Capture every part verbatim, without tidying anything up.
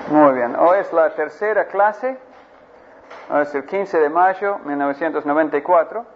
Muy bien, hoy es la tercera clase, hoy es el quince de mayo de mil novecientos noventa y cuatro,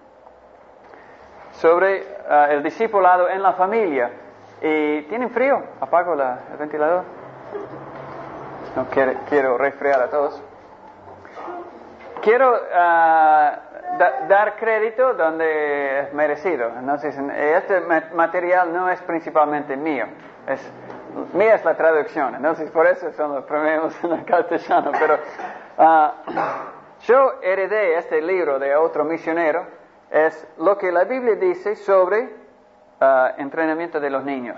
sobre uh, el discipulado en la familia. ¿Y tienen frío? ¿Apago la, el ventilador? No quiero, quiero resfriar a todos. Quiero uh, da, dar crédito donde es merecido. Entonces, este material no es principalmente mío, es mía es la traducción, entonces por eso son los problemas en el castellano. Pero uh, yo heredé este libro de otro misionero, es lo que la Biblia dice sobre uh, entrenamiento de los niños.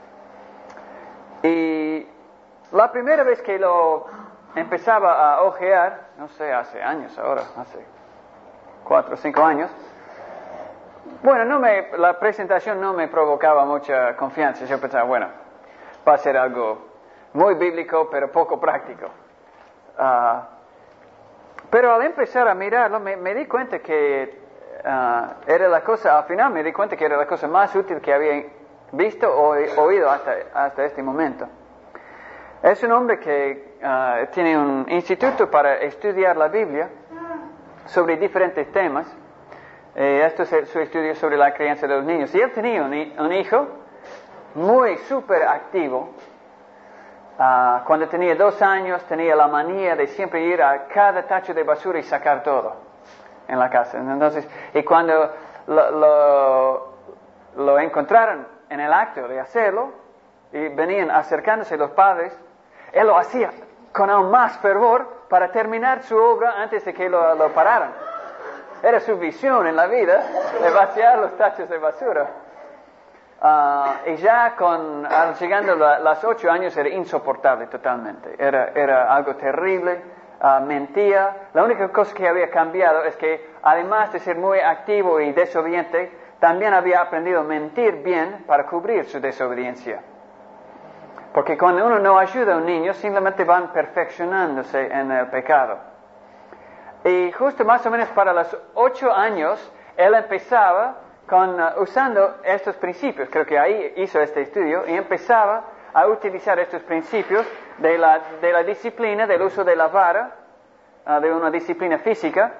Y la primera vez que lo empezaba a hojear, no sé, hace años ahora, hace cuatro o cinco años, bueno, no me, la presentación no me provocaba mucha confianza. Yo pensaba, bueno, va a ser algo muy bíblico, pero poco práctico. Uh, pero al empezar a mirarlo, me, me di cuenta que uh, era la cosa, al final me di cuenta que era la cosa más útil que había visto o oído hasta, hasta este momento. Es un hombre que uh, tiene un instituto para estudiar la Biblia sobre diferentes temas. Eh, esto es su estudio sobre la crianza de los niños. Y él tenía un, un hijo muy súper activo. Uh, cuando tenía dos años tenía la manía de siempre ir a cada tacho de basura y sacar todo en la casa. Entonces, y cuando lo, lo, lo encontraron en el acto de hacerlo y venían acercándose los padres, él lo hacía con aún más fervor para terminar su obra antes de que lo, lo pararan. Era su visión en la vida de vaciar los tachos de basura. Uh, y ya con, uh, llegando a los ocho años era insoportable totalmente, era, era algo terrible, uh, mentía. La única cosa que había cambiado es que además de ser muy activo y desobediente, también había aprendido a mentir bien para cubrir su desobediencia. Porque cuando uno no ayuda a un niño, simplemente van perfeccionándose en el pecado. Y justo más o menos para los ocho años, él empezaba Con, uh, usando estos principios. Creo que ahí hizo este estudio y empezaba a utilizar estos principios de la, de la disciplina, del uso de la vara, uh, de una disciplina física,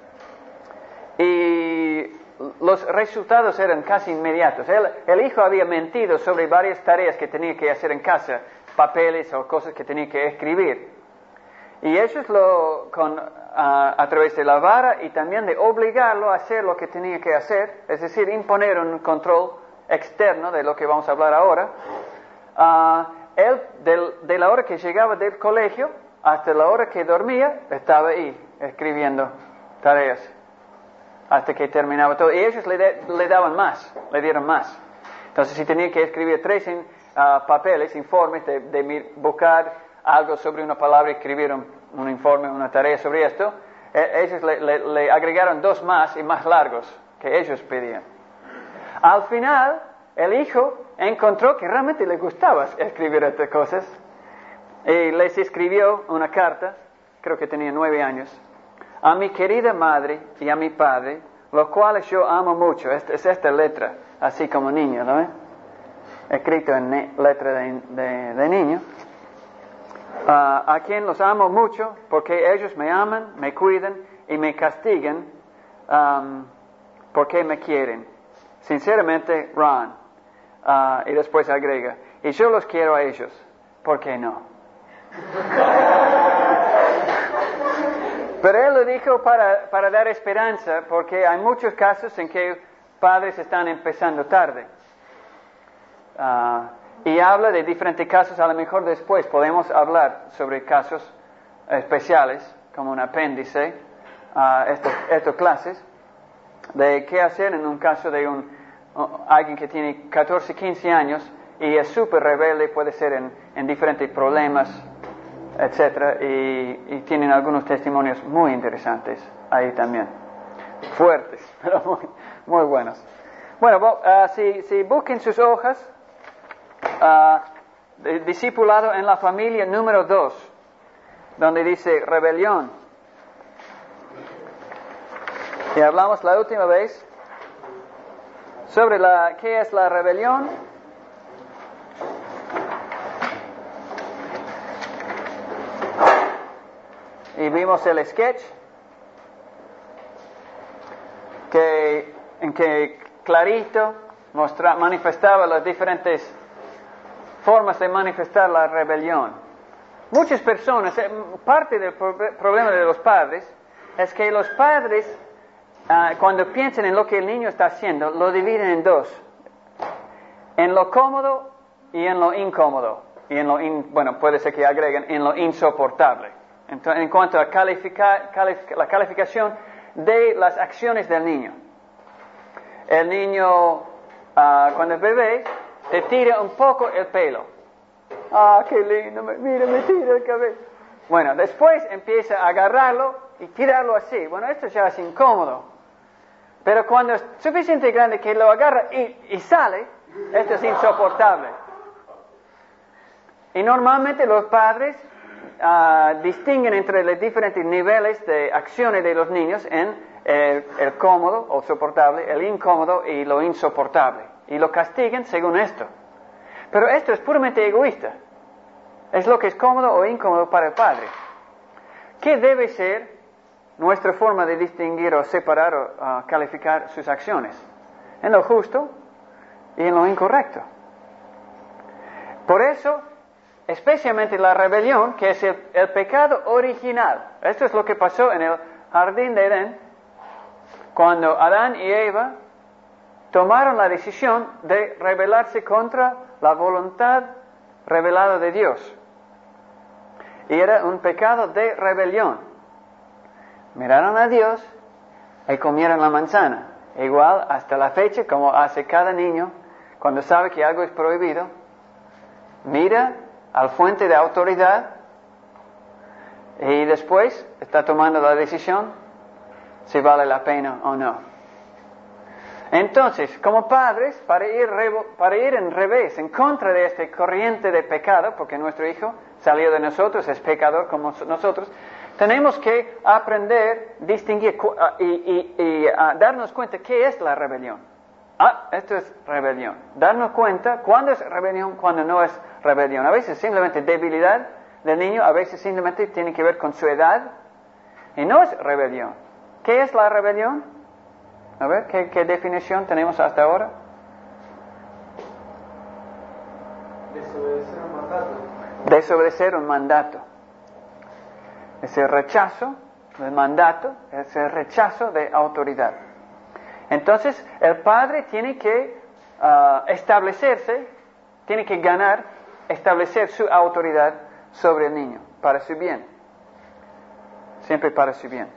y los resultados eran casi inmediatos. Él, el hijo había mentido sobre varias tareas que tenía que hacer en casa, papeles o cosas que tenía que escribir, y ellos lo con Uh, a través de la vara y también de obligarlo a hacer lo que tenía que hacer, es decir, imponer un control externo de lo que vamos a hablar ahora. Uh, él, del, de la hora que llegaba del colegio hasta la hora que dormía, estaba ahí escribiendo tareas hasta que terminaba todo. Y ellos le, de, le daban más, le dieron más. Entonces, si tenía que escribir tres in, uh, papeles, informes, de, de buscar algo sobre una palabra, escribir un, un informe, una tarea sobre esto, eh, ellos le, le, le agregaron dos más y más largos que ellos pedían. Al final, el hijo encontró que realmente le gustaba escribir estas cosas y les escribió una carta, creo que tenía nueve años, a mi querida madre y a mi padre, los cuales yo amo mucho. Esta, es esta letra, así como niño, ¿no ves? Escrito en ne- letra de, de, de niño. Uh, a quien los amo mucho porque ellos me aman, me cuidan y me castigan um, porque me quieren. Sinceramente, Ron. Uh, y después agrega, y yo los quiero a ellos, ¿por qué no? Pero él lo dijo para, para dar esperanza, porque hay muchos casos en que padres están empezando tarde. Uh, Y habla de diferentes casos, a lo mejor después podemos hablar sobre casos especiales, como un apéndice a estas, estas clases, de qué hacer en un caso de un, alguien que tiene catorce, quince años y es súper rebelde, puede ser en, en diferentes problemas, etcétera, y, y tienen algunos testimonios muy interesantes ahí también, fuertes, pero muy, muy buenos. Bueno, uh, si, si busquen sus hojas, Uh, de, discipulado en la familia número dos, donde dice rebelión. Y hablamos la última vez sobre la, qué es la rebelión. y vimos el sketch que, en que clarito mostra, manifestaba las diferentes formas de manifestar la rebelión. Muchas personas, parte del problema de los padres es que los padres, uh, cuando piensan en lo que el niño está haciendo, lo dividen en dos: en lo cómodo y en lo incómodo. Y en lo in, bueno, puede ser que agreguen en lo insoportable. Entonces, en cuanto a calificar, calific, la calificación de las acciones del niño. El niño, uh, cuando es bebé, te tira un poco el pelo. Ah, qué lindo, mira, me tira el cabello. Bueno, después empieza a agarrarlo y tirarlo así. Bueno, esto ya es incómodo. Pero cuando es suficiente grande que lo agarra y, y sale, esto es insoportable. Y normalmente los padres uh, distinguen entre los diferentes niveles de acciones de los niños en el, el cómodo o soportable, el incómodo y lo insoportable. Y lo castigan según esto. Pero esto es puramente egoísta. Es lo que es cómodo o incómodo para el padre. ¿Qué debe ser nuestra forma de distinguir o separar o uh, calificar sus acciones? En lo justo y en lo incorrecto. Por eso, especialmente la rebelión, que es el, el pecado original. Esto es lo que pasó en el jardín de Edén, cuando Adán y Eva tomaron la decisión de rebelarse contra la voluntad revelada de Dios. Y era un pecado de rebelión. Miraron a Dios y comieron la manzana. Igual hasta la fecha, como hace cada niño, cuando sabe que algo es prohibido, mira al fuente de autoridad y después está tomando la decisión si vale la pena o no. Entonces, como padres, para ir, para ir en revés, en contra de esta corriente de pecado, porque nuestro hijo salió de nosotros, es pecador como nosotros, tenemos que aprender, distinguir y, y, y uh, darnos cuenta qué es la rebelión. Ah, esto es rebelión. Darnos cuenta cuándo es rebelión, cuándo no es rebelión. A veces simplemente debilidad del niño, a veces simplemente tiene que ver con su edad, y no es rebelión. ¿Qué es la rebelión? A ver, ¿qué, qué definición tenemos hasta ahora? Desobedecer un mandato. Desobedecer un mandato. Es el rechazo del mandato, es el rechazo de autoridad. Entonces, el padre tiene que uh, establecerse, tiene que ganar, establecer su autoridad sobre el niño, para su bien. Siempre para su bien.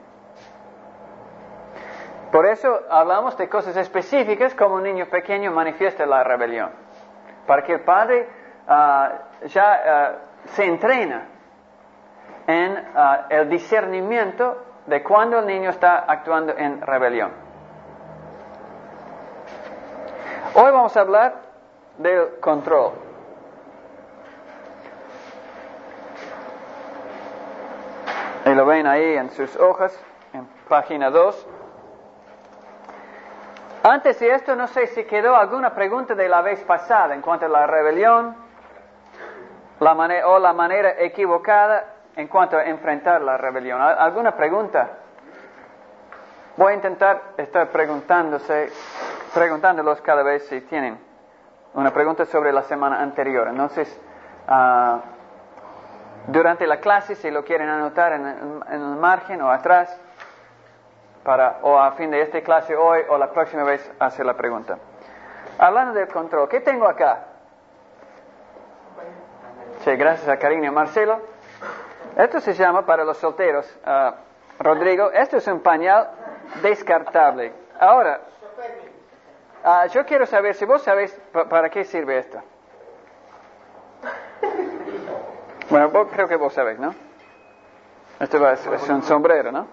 Por eso hablamos de cosas específicas, como un niño pequeño manifiesta la rebelión. Para que el padre uh, ya uh, se entrena en uh, el discernimiento de cuando el niño está actuando en rebelión. Hoy vamos a hablar del control. Y lo ven ahí en sus hojas, en página dos. Antes de esto, no sé si quedó alguna pregunta de la vez pasada en cuanto a la rebelión la manera, o la manera equivocada en cuanto a enfrentar la rebelión. ¿Alguna pregunta? Voy a intentar estar preguntándose, preguntándolos cada vez si tienen una pregunta sobre la semana anterior. Entonces, uh, durante la clase, si lo quieren anotar en, en, en el margen o atrás, para, o a fin de esta clase hoy o la próxima vez hacer la pregunta. Hablando del control, ¿qué tengo acá? Sí, gracias a Karina y Marcelo. Esto se llama, para los solteros, uh, Rodrigo, esto es un pañal descartable. Ahora, uh, yo quiero saber si vos sabés p- para qué sirve esto. Bueno, vos, creo que vos sabés, ¿no? Esto va, es, es un sombrero, ¿no?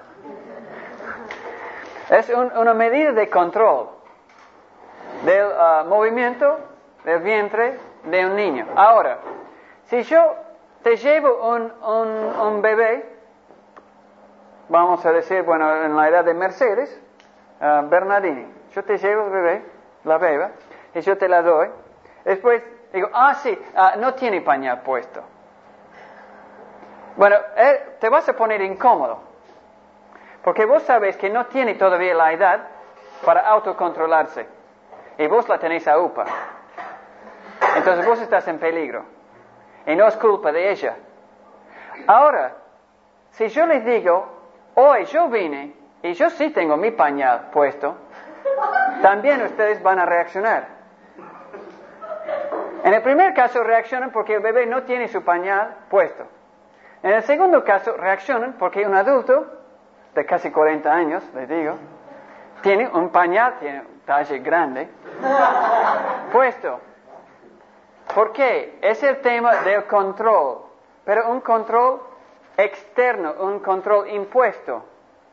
Es un, una medida de control del uh, movimiento del vientre de un niño. Ahora, si yo te llevo un, un, un bebé, vamos a decir, bueno, en la edad de Mercedes, uh, Bernardini, yo te llevo el bebé, la beba, y yo te la doy. Después digo, ah, sí, uh, no tiene pañal puesto. Bueno, eh, te vas a poner incómodo, porque vos sabes que no tiene todavía la edad para autocontrolarse, y vos la tenéis a upa. Entonces vos estás en peligro, y no es culpa de ella. Ahora, si yo les digo, hoy yo vine, y yo sí tengo mi pañal puesto, también ustedes van a reaccionar. En el primer caso reaccionan porque el bebé no tiene su pañal puesto. En el segundo caso reaccionan porque un adulto de casi cuarenta años, les digo, tiene un pañal, tiene un talle grande, puesto. ¿Por qué? Es el tema del control, pero un control externo, un control impuesto.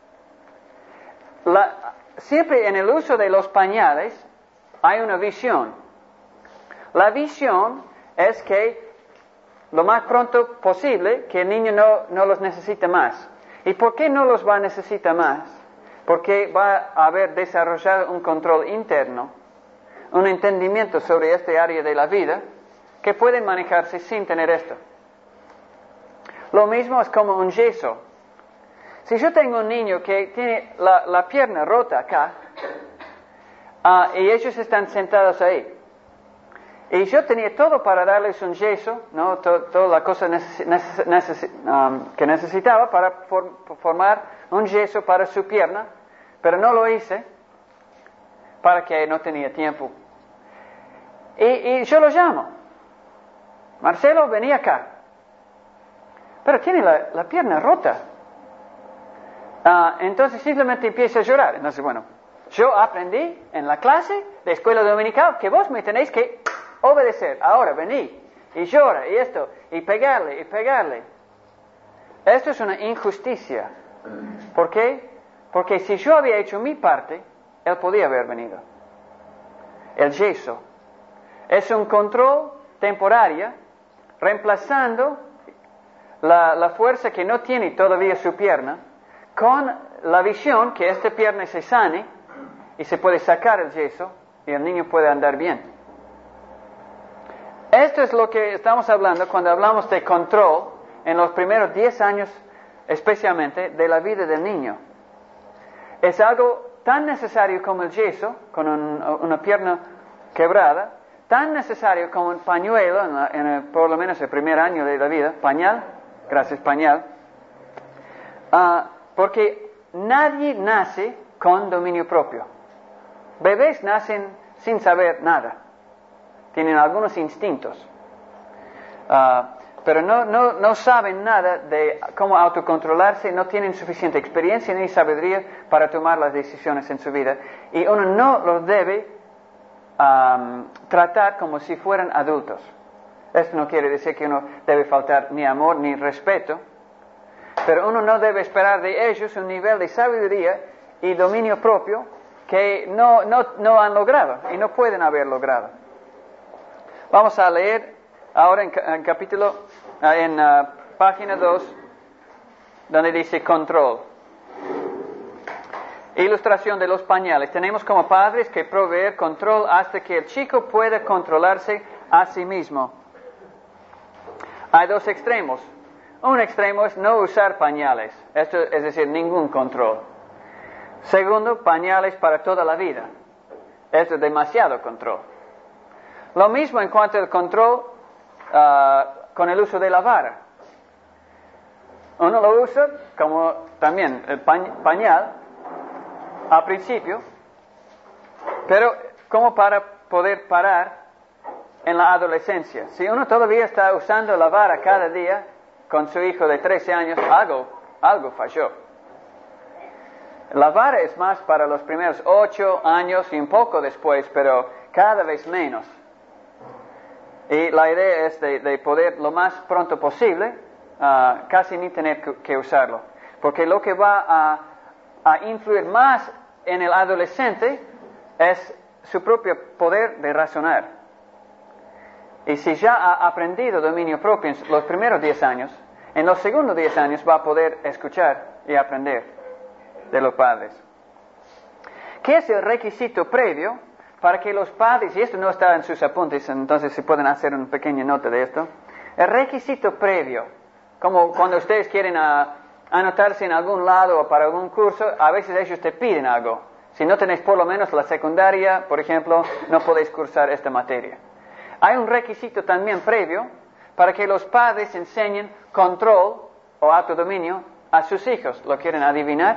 La, siempre en el uso de los pañales hay una visión. La visión es que lo más pronto posible que el niño no, no los necesite más. ¿Y por qué no los va a necesitar más? Porque va a haber desarrollado un control interno, un entendimiento sobre este área de la vida que puede manejarse sin tener esto. Lo mismo es como un yeso. Si yo tengo un niño que tiene la, la pierna rota acá, uh, y ellos están sentados ahí, y yo tenía todo para darles un yeso, ¿no? Todo, toda la cosa neces- neces- neces- um, que necesitaba para for- formar un yeso para su pierna, pero no lo hice, para que no tenía tiempo. Y, y yo lo llamo. Marcelo, vení acá. Pero tiene la, la pierna rota. Uh, entonces simplemente empieza a llorar. Entonces, bueno, yo aprendí en la clase de escuela dominical que vos me tenéis que obedecer. Ahora vení y llora y esto, y pegarle y pegarle. Esto es una injusticia. ¿Por qué? Porque si yo había hecho mi parte, él podía haber venido. El yeso es un control temporario reemplazando la, la fuerza que no tiene todavía su pierna con la visión que esta pierna se sane y se puede sacar el yeso y el niño puede andar bien. Esto es lo que estamos hablando cuando hablamos de control en los primeros diez años, especialmente de la vida del niño. Es algo tan necesario como el yeso, con un, una pierna quebrada, tan necesario como un pañuelo, en, la, en el, por lo menos el primer año de la vida, pañal, gracias pañal, uh, porque nadie nace con dominio propio. Bebés nacen sin saber nada. Tienen algunos instintos, uh, pero no, no, no saben nada de cómo autocontrolarse, no tienen suficiente experiencia ni sabiduría para tomar las decisiones en su vida. Y uno no los debe um, tratar como si fueran adultos. Esto no quiere decir que uno debe faltar ni amor ni respeto, pero uno no debe esperar de ellos un nivel de sabiduría y dominio propio que no, no, no han logrado y no pueden haber logrado. Vamos a leer ahora en, en capítulo, en uh, página dos, donde dice control. Ilustración de los pañales. Tenemos como padres que proveer control hasta que el chico pueda controlarse a sí mismo. Hay dos extremos. Un extremo es no usar pañales, esto es decir, ningún control. Segundo, pañales para toda la vida. Esto es demasiado control. Lo mismo en cuanto al control uh, con el uso de la vara. Uno lo usa como también el pañal al principio, pero como para poder parar en la adolescencia. Si uno todavía está usando la vara cada día con su hijo de trece años, algo, algo falló. La vara es más para los primeros ocho años y un poco después, pero cada vez menos. Y la idea es de, de poder lo más pronto posible, uh, casi ni tener que, que usarlo. Porque lo que va a, a influir más en el adolescente es su propio poder de razonar. Y si ya ha aprendido dominio propio en los primeros diez años, en los segundos diez años va a poder escuchar y aprender de los padres. ¿Qué es el requisito previo para que los padres, y esto no está en sus apuntes, entonces si pueden hacer una pequeña nota de esto, el requisito previo Como cuando ustedes quieren uh, anotarse en algún lado o para algún curso, a veces ellos te piden algo. Si no tenéis por lo menos la secundaria, por ejemplo, no podéis cursar esta materia. Hay un requisito también previo para que los padres enseñen control o autodominio a sus hijos. ¿Lo quieren adivinar?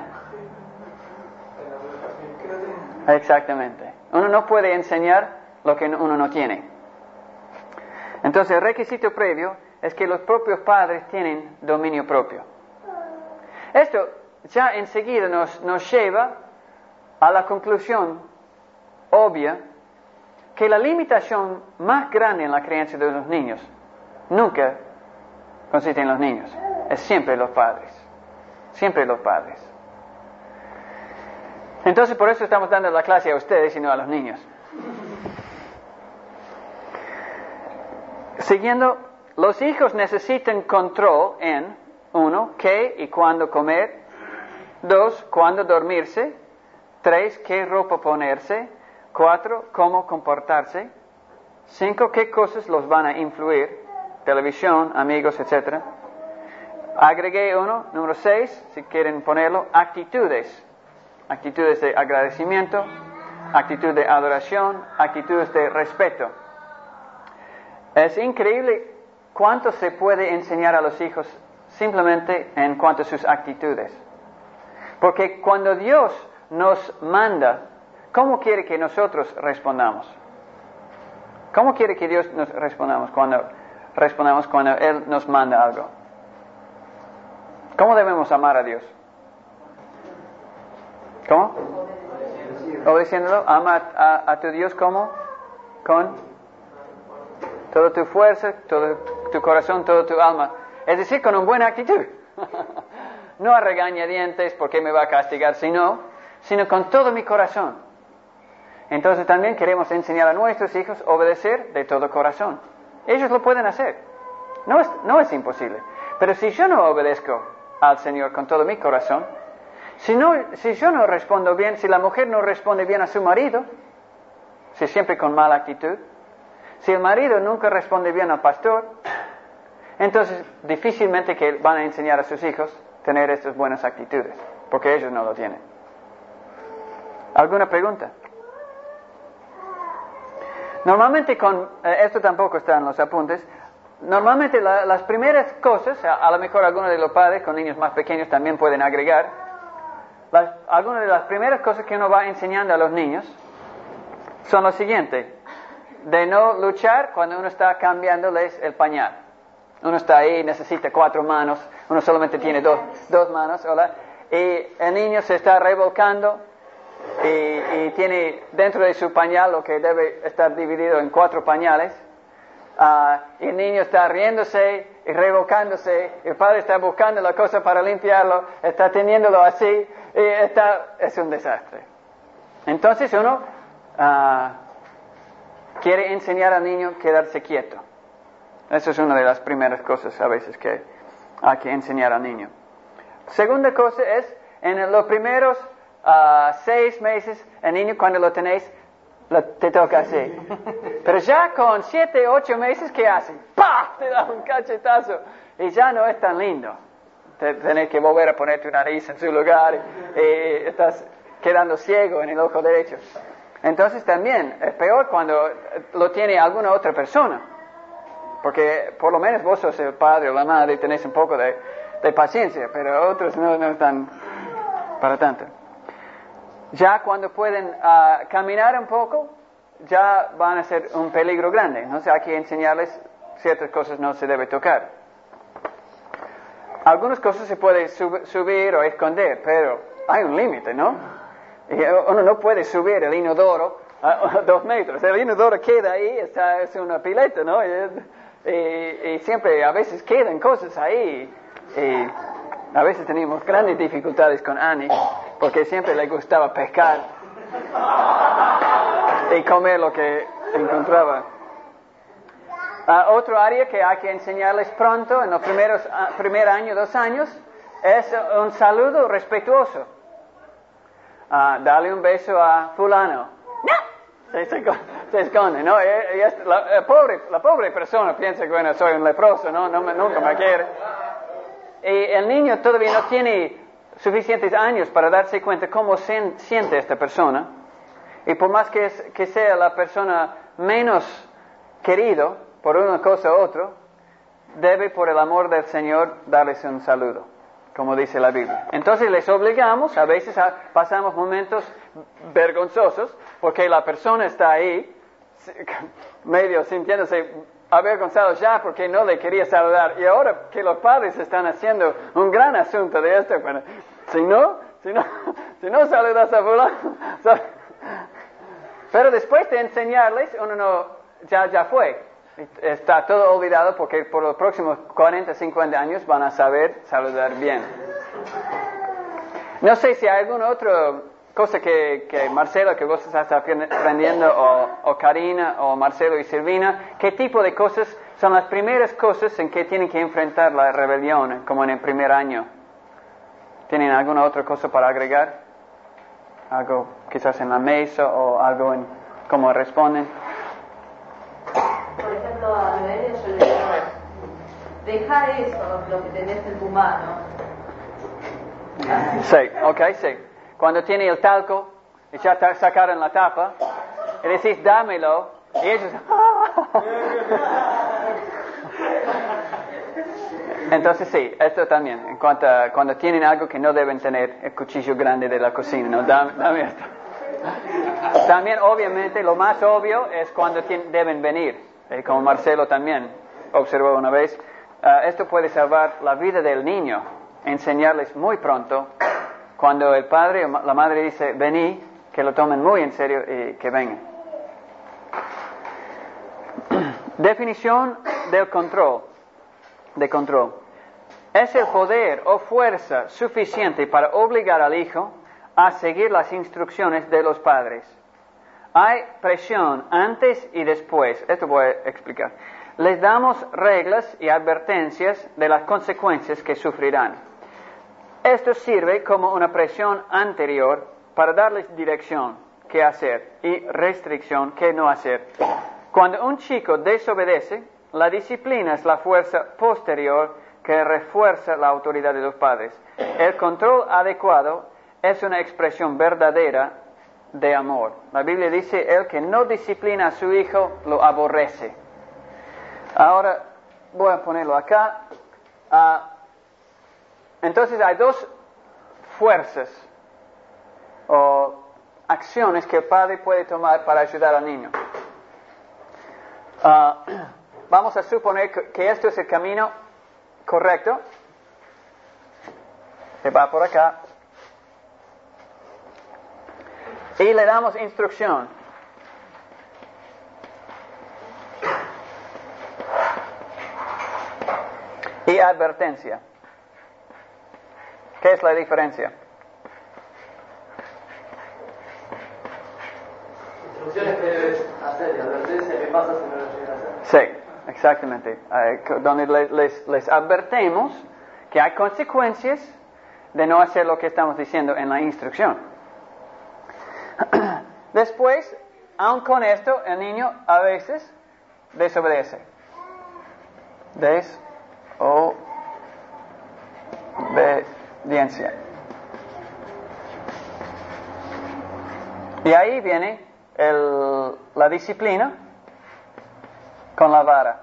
Exactamente. Uno no puede enseñar lo que uno no tiene. Entonces, el requisito previo es que los propios padres tienen dominio propio. Esto ya enseguida nos, nos lleva a la conclusión obvia que la limitación más grande en la crianza de los niños nunca consiste en los niños, es siempre los padres, siempre los padres. Entonces, por eso estamos dando la clase a ustedes y no a los niños. Siguiendo, los hijos necesitan control en, uno, qué y cuándo comer; dos, cuándo dormirse; tres, qué ropa ponerse; cuatro, cómo comportarse; cinco, qué cosas los van a influir: televisión, amigos, etcétera. Agregué uno, número seis, si quieren ponerlo, actitudes. Actitudes de agradecimiento, actitud de adoración, actitudes de respeto. Es increíble cuánto se puede enseñar a los hijos simplemente en cuanto a sus actitudes. Porque cuando Dios nos manda, ¿cómo quiere que nosotros respondamos? ¿Cómo quiere que Dios nos respondamos cuando respondamos cuando Él nos manda algo? ¿Cómo debemos amar a Dios? ¿Cómo? Obedeciéndolo. Ama a, a tu Dios ¿cómo? Con toda tu fuerza, todo tu corazón, toda tu alma. Es decir, con una buena actitud. No a regañadientes porque me va a castigar, sino, sino con todo mi corazón. Entonces también queremos enseñar a nuestros hijos a obedecer de todo corazón. Ellos lo pueden hacer. No es, no es imposible. Pero si yo no obedezco al Señor con todo mi corazón, Si, no, si yo no respondo bien, si la mujer no responde bien a su marido, si siempre con mala actitud, si el marido nunca responde bien al pastor, entonces difícilmente que van a enseñar a sus hijos a tener estas buenas actitudes, porque ellos no lo tienen. ¿Alguna pregunta? Normalmente con, eh, esto tampoco está en los apuntes, normalmente la, las primeras cosas, a, a lo mejor algunos de los padres con niños más pequeños también pueden agregar, Las, algunas de las primeras cosas que uno va enseñando a los niños son lo siguiente: de no luchar cuando uno está cambiándoles el pañal. Uno está ahí, necesita cuatro manos, uno solamente tiene dos, dos manos, ¿hola? Y el niño se está revolcando y, y tiene dentro de su pañal lo que debe estar dividido en cuatro pañales. Uh, y el niño está riéndose y revolcándose, y el padre está buscando la cosa para limpiarlo, está teniéndolo así, y está, es un desastre. Entonces uno uh, quiere enseñar al niño a quedarse quieto. Esa es una de las primeras cosas a veces que hay que enseñar al niño. Segunda cosa es, en los primeros uh, seis meses, el niño cuando lo tenéis, lo, te toca así. Pero ya con siete, ocho meses, ¿qué hace? ¡Pah! Te da un cachetazo. Y ya no es tan lindo. Te, tenés que volver a poner tu nariz en su lugar y, y estás quedando ciego en el ojo derecho. Entonces también es peor cuando lo tiene alguna otra persona. Porque por lo menos vos sos el padre o la madre y tenés un poco de, de paciencia, pero otros no, no están para tanto. Ya cuando pueden uh, caminar un poco, ya van a ser un peligro grande. Entonces hay que enseñarles ciertas cosas no se debe tocar. Algunas cosas se puede sub- subir o esconder, pero hay un límite, ¿no? Y uno no puede subir el inodoro a dos metros. El inodoro queda ahí, está, es una pileta, ¿no? Y, y, y siempre, a veces quedan cosas ahí. Y a veces tenemos grandes dificultades con Annie, porque siempre le gustaba pescar y comer lo que encontraba. Uh, otro área que hay que enseñarles pronto, en los primeros uh, primer año, dos años, es un saludo respetuoso. Uh, dale un beso a fulano. ¡No! Se, se, se esconde, ¿no? Y, y la, la, pobre, la pobre persona piensa que, bueno, soy un leproso, ¿no? no me, nunca me quiere. y el niño todavía no tiene suficientes años para darse cuenta cómo se, siente esta persona, y por más que, es, que sea la persona menos querido por una cosa u otra, debe por el amor del Señor darles un saludo, como dice la Biblia. Entonces les obligamos, a veces a, pasamos momentos vergonzosos, porque la persona está ahí, medio sintiéndose avergonzado ya porque no le quería saludar, y ahora que los padres están haciendo un gran asunto de esto, bueno, si no, si no, si no saludas a fulano, pero después de enseñarles, uno no, ya, ya fue, está todo olvidado porque por los próximos cuarenta, cincuenta años van a saber saludar bien. No sé si hay alguna otra cosa que, que Marcelo, que vos estás aprendiendo, o, o Karina, o Marcelo y Silvina, ¿qué tipo de cosas son las primeras cosas en que tienen que enfrentar la rebelión, como en el primer año? ¿Tienen alguna otra cosa para agregar? Algo quizás en la mesa, o algo en cómo responden. Por ejemplo, a Noelia yo le digo, deja eso, lo que tenés en tu mano. Sí, ok, sí. Cuando tiene el talco, y ya te sacaron la tapa, y decís, dámelo, y ellos... Entonces sí, esto también, en cuanto a, cuando tienen algo que no deben tener, el cuchillo grande de la cocina, no, dame, dame esto. También, obviamente, lo más obvio es cuando tienen, deben venir, eh, como Marcelo también observó una vez, uh, esto puede salvar la vida del niño, enseñarles muy pronto, cuando el padre o la madre dice, vení, que lo tomen muy en serio y que vengan. Definición del control, de control. Es el poder o fuerza suficiente para obligar al hijo a seguir las instrucciones de los padres. Hay presión antes y después. Esto voy a explicar. Les damos reglas y advertencias de las consecuencias que sufrirán. Esto sirve como una presión anterior para darles dirección, qué hacer, y restricción, qué no hacer. Cuando un chico desobedece, la disciplina es la fuerza posterior que refuerza la autoridad de los padres. El control adecuado es una expresión verdadera de amor. La Biblia dice, el que no disciplina a su hijo, lo aborrece. Ahora, voy a ponerlo acá. Uh, entonces hay dos fuerzas o acciones que el padre puede tomar para ayudar al niño. Uh, vamos a suponer que, que esto es el camino correcto. Se va por acá. Y le damos instrucción. Y advertencia. ¿Qué es la diferencia? Instrucciones que debes hacer y advertencia que pasa si no lo llegas a hacer. Sí, exactamente. Eh, donde les, les, les advertimos que hay consecuencias de no hacer lo que estamos diciendo en la instrucción. Después, aun con esto, el niño a veces desobedece. Desobediencia. Y ahí viene el, la disciplina con la vara.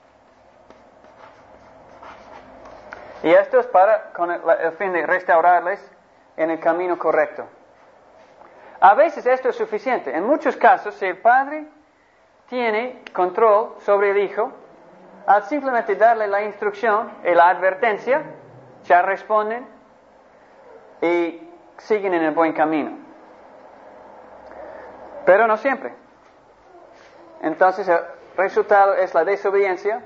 Y esto es para con el, el fin de restaurarles en el camino correcto. A veces esto es suficiente. En muchos casos, si el padre tiene control sobre el hijo, al simplemente darle la instrucción y la advertencia, ya responden y siguen en el buen camino. Pero no siempre. Entonces el resultado es la desobediencia.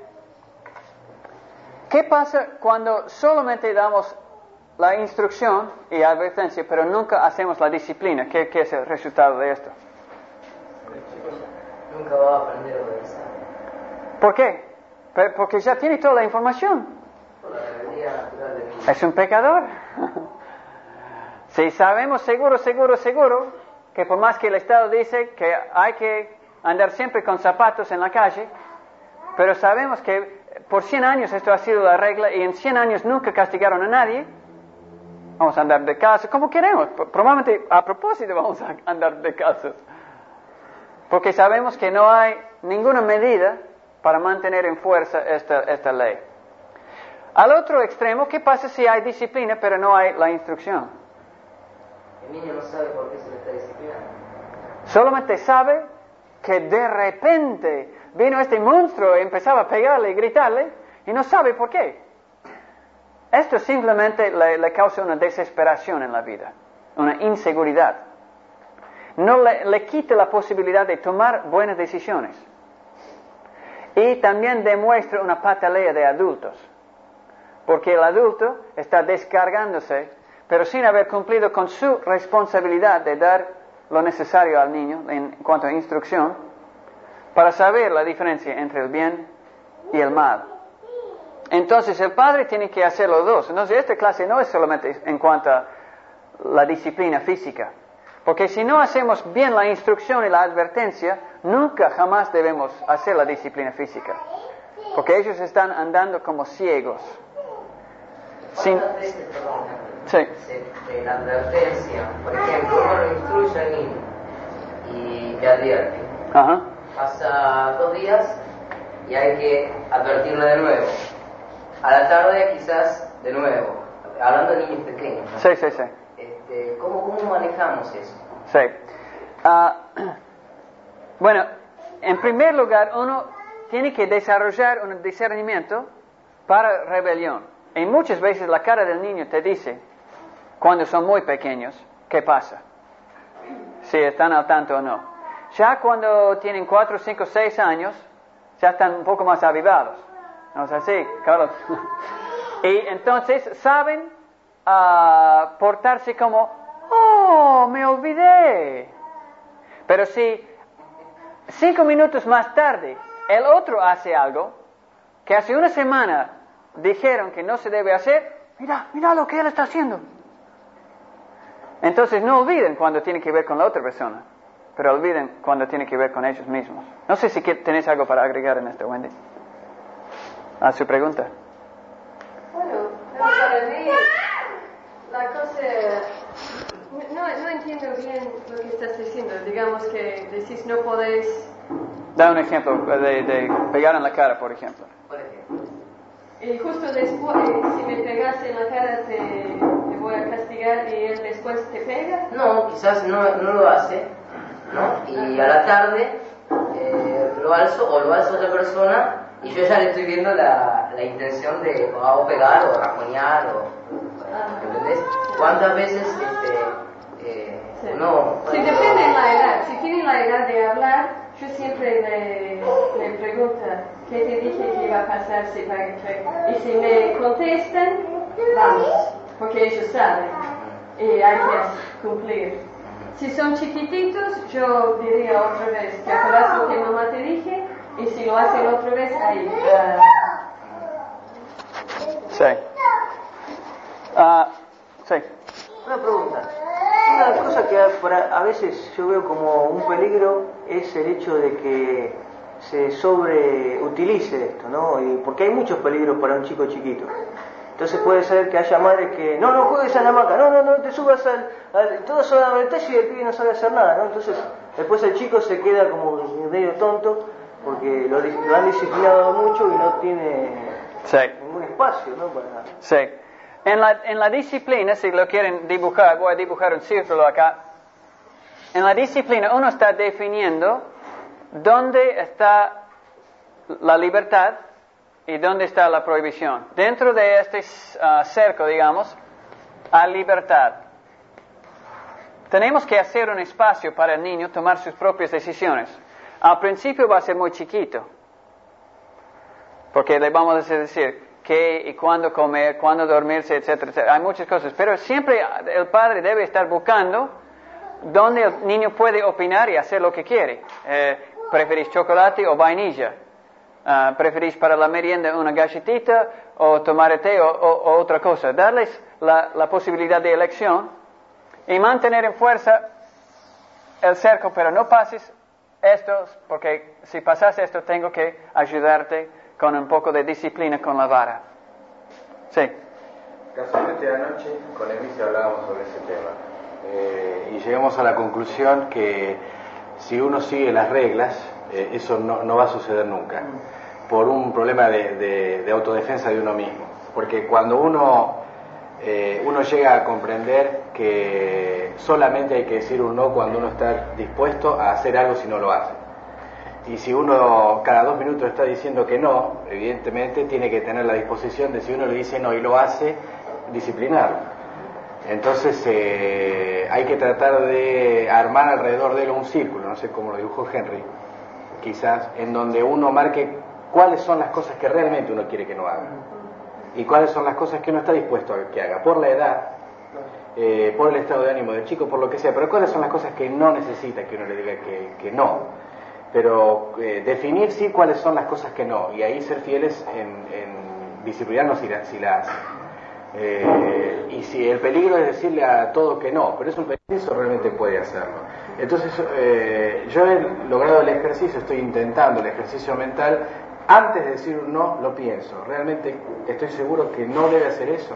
¿Qué pasa cuando solamente damos la instrucción y advertencia, pero nunca hacemos la disciplina? ¿Qué, qué es el resultado de esto? Nunca va a aprender a obedecer. ¿Por qué? Porque ya tiene toda la información. Por la rebeldía natural del niño. Es un pecador. Si sabemos seguro, seguro, seguro, que por más que el Estado dice que hay que andar siempre con zapatos en la calle, pero sabemos que por cien años esto ha sido la regla y en cien años nunca castigaron a nadie, vamos a andar descalzos como queremos. Probablemente a propósito vamos a andar descalzos. Porque sabemos que no hay ninguna medida para mantener en fuerza esta, esta ley. Al otro extremo, ¿qué pasa si hay disciplina pero no hay la instrucción? El niño no sabe por qué se le está disciplinando. Solamente sabe que de repente vino este monstruo y empezaba a pegarle y gritarle y no sabe por qué. Esto simplemente le, le causa una desesperación en la vida, una inseguridad. No le, le quita la posibilidad de tomar buenas decisiones. Y también demuestra una patalea de adultos. Porque el adulto está descargándose, pero sin haber cumplido con su responsabilidad de dar lo necesario al niño en cuanto a instrucción, para saber la diferencia entre el bien y el mal. Entonces el padre tiene que hacer los dos. Entonces esta clase no es solamente en cuanto a la disciplina física. Porque si no hacemos bien la instrucción y la advertencia, nunca jamás debemos hacer la disciplina física. Porque ellos están andando como ciegos. Sin... ¿Cuántas veces, perdón, sí. se, en la advertencia, por ejemplo, uno lo instruye al niño y te advierte? Ajá. Pasa dos días y hay que advertirlo de nuevo. A la tarde quizás de nuevo, hablando de niños pequeños, ¿no? Sí, sí, sí. Este, ¿cómo, ¿Cómo manejamos eso? Sí. Uh, bueno, en primer lugar, uno tiene que desarrollar un discernimiento para rebelión. Y muchas veces la cara del niño te dice, cuando son muy pequeños, qué pasa. Si están al tanto o no. Ya cuando tienen cuatro, cinco, seis años, ya están un poco más avivados. ¿No es así, Carlos? Y entonces saben uh, portarse como, oh, me olvidé. Pero si cinco minutos más tarde el otro hace algo que hace una semana dijeron que no se debe hacer, mira, mira lo que él está haciendo. Entonces no olviden cuando tiene que ver con la otra persona, pero olviden cuando tiene que ver con ellos mismos. No sé si tenéis algo para agregar en esto, Wendy. A su pregunta. Bueno, para mí la cosa... No, no entiendo bien lo que estás diciendo. Digamos que decís no podéis... Da un ejemplo de, de pegar en la cara, por ejemplo. Por ejemplo. Y justo después, si me pegas en la cara, te, te voy a castigar y él después te pega. No, quizás no, no lo hace, ¿no? Y a la tarde eh, lo alzo o lo alza otra persona y yo ya le estoy viendo la, la intención de o, o pegar o rajonear o... ¿Entendés? ¿Cuántas veces este, eh, Sí. uno... Si depende de la edad, si tienen la edad de hablar, yo siempre le, le pregunto, ¿qué te dije que iba a pasar si para que... Y si me contestan, vamos, porque ellos saben y hay que cumplir. Si son chiquititos, yo diría otra vez, ¿te acuerdas lo que mamá te dije? Y si lo hacen otra vez, ahí. Uh... Sí. Uh, sí. Una pregunta. Una cosa que a, a veces yo veo como un peligro es el hecho de que se sobreutilice esto, ¿no? Y porque hay muchos peligros para un chico chiquito. Entonces puede ser que haya madres que, no, no juegues a la hamaca, no, no, no te subas al... al todo eso da detalle y el pibe no sabe hacer nada, ¿no? Entonces después el chico se queda como medio tonto porque lo, lo han disciplinado mucho y no tiene sí. ningún espacio, ¿no? Para... Sí. En la, en la disciplina, si lo quieren dibujar, voy a dibujar un círculo acá. En la disciplina uno está definiendo dónde está la libertad y dónde está la prohibición. Dentro de este uh, cerco, digamos, hay libertad. Tenemos que hacer un espacio para el niño tomar sus propias decisiones. Al principio va a ser muy chiquito, porque le vamos a decir qué y cuándo comer, cuándo dormirse, etcétera, etcétera. Hay muchas cosas, pero siempre el padre debe estar buscando donde el niño puede opinar y hacer lo que quiere. Eh, ¿Preferís chocolate o vainilla? Uh, ¿Preferís para la merienda una galletita o tomar té o, o, o otra cosa? Darles la, la posibilidad de elección y mantener en fuerza el cerco, pero no pases esto, porque si pasas esto tengo que ayudarte con un poco de disciplina con la vara. Sí. Casualmente anoche con Emilia hablábamos sobre ese tema eh, y llegamos a la conclusión que si uno sigue las reglas, eh, eso no, no va a suceder nunca, por un problema de, de, de autodefensa de uno mismo. Porque cuando uno, eh, uno llega a comprender que solamente hay que decir un no cuando uno está dispuesto a hacer algo si no lo hace. Y si uno cada dos minutos está diciendo que no, evidentemente tiene que tener la disposición de, si uno le dice no y lo hace, disciplinarlo. Entonces eh, hay que tratar de armar alrededor de él un círculo, no sé cómo lo dibujó Henry, quizás, en donde uno marque cuáles son las cosas que realmente uno quiere que no haga y cuáles son las cosas que uno está dispuesto a que haga, por la edad, eh, por el estado de ánimo del chico, por lo que sea, pero cuáles son las cosas que no necesita que uno le diga que, que no. Pero eh, definir sí cuáles son las cosas que no, y ahí ser fieles en, en disciplinarnos si, la, si las eh, y si el peligro es decirle a todo que no, pero es un peligro, eso realmente puede hacerlo. Entonces eh, yo he logrado el ejercicio, estoy intentando el ejercicio mental, antes de decir un no, lo pienso, realmente estoy seguro que no debe hacer eso.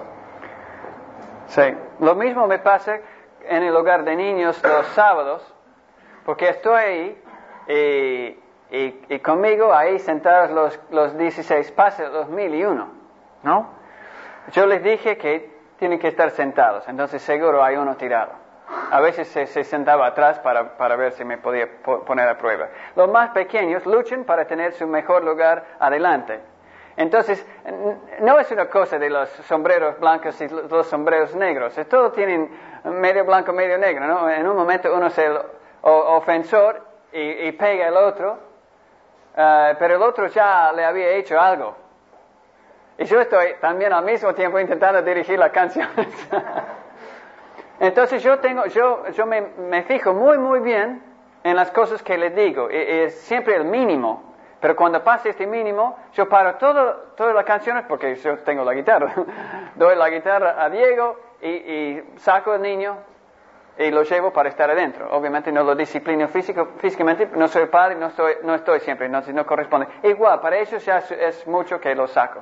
Sí, lo mismo me pasa en el hogar de niños los sábados, porque estoy ahí y, y, y conmigo ahí sentados los, los dieciséis pases, los mil y uno, ¿no? Yo les dije que tienen que estar sentados, entonces seguro hay uno tirado. A veces se, se sentaba atrás para, para ver si me podía po- poner a prueba. Los más pequeños luchan para tener su mejor lugar adelante. Entonces, no es una cosa de los sombreros blancos y los sombreros negros. Todos tienen medio blanco, medio negro, ¿no? En un momento uno es el ofensor y, y pega al otro, uh, pero el otro ya le había hecho algo. Y yo estoy también al mismo tiempo intentando dirigir la canción. Entonces yo tengo, yo, yo me, me fijo muy, muy bien en las cosas que le digo. Y, y es siempre el mínimo. Pero cuando pase este mínimo, yo paro todo, todas las canciones, porque yo tengo la guitarra. Doy la guitarra a Diego y, y saco al niño y lo llevo para estar adentro. Obviamente no lo disciplino físico, físicamente, no soy padre, no estoy, no estoy siempre, no, no corresponde. Igual, para ellos ya es, es mucho que lo saco.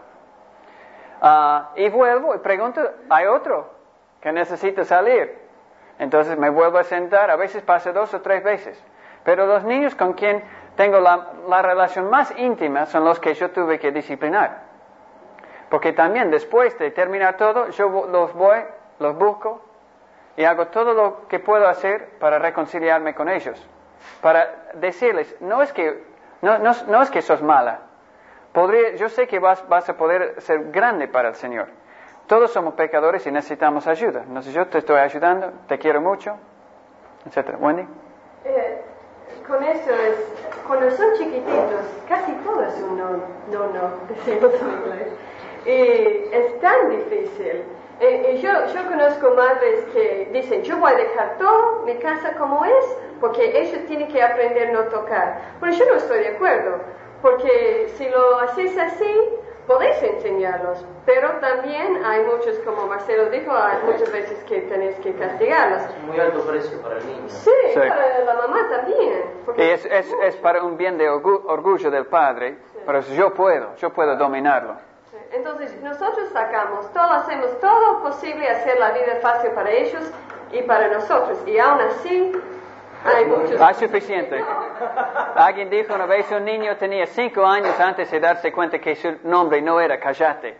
Uh, y vuelvo y pregunto, ¿hay otro que necesita salir? Entonces me vuelvo a sentar, a veces pasa dos o tres veces. Pero los niños con quien tengo la, la relación más íntima son los que yo tuve que disciplinar. Porque también después de terminar todo, yo los voy, los busco y hago todo lo que puedo hacer para reconciliarme con ellos. Para decirles, no es que, no, no, no es que sos mala. Podría, yo sé que vas, vas a poder ser grande para el Señor. Todos somos pecadores y necesitamos ayuda. Entonces yo te estoy ayudando, te quiero mucho, etcétera. Wendy. Eh, con eso es, cuando son chiquititos, casi todo es un no, no, no, decimos en inglés. Y es tan difícil. Eh, y yo, yo conozco madres que dicen, yo voy a dejar todo mi casa como es, porque ellos tienen que aprender a no tocar. Bueno, yo no estoy de acuerdo, porque si lo haces así, podéis enseñarlos, pero también hay muchos, como Marcelo dijo, hay muchas veces que tenéis que castigarlos. Es muy alto precio para el niño. Sí, sí. Para la mamá también. Y es, es, es para un bien de orgu- orgullo del padre, sí. Pero yo puedo, yo puedo dominarlo. Sí. Entonces nosotros sacamos todo, hacemos todo lo posible hacer la vida fácil para ellos y para nosotros, y aún así hay muchos. Hay suficiente. Alguien dijo una vez, un niño tenía cinco años antes de darse cuenta que su nombre no era Cállate.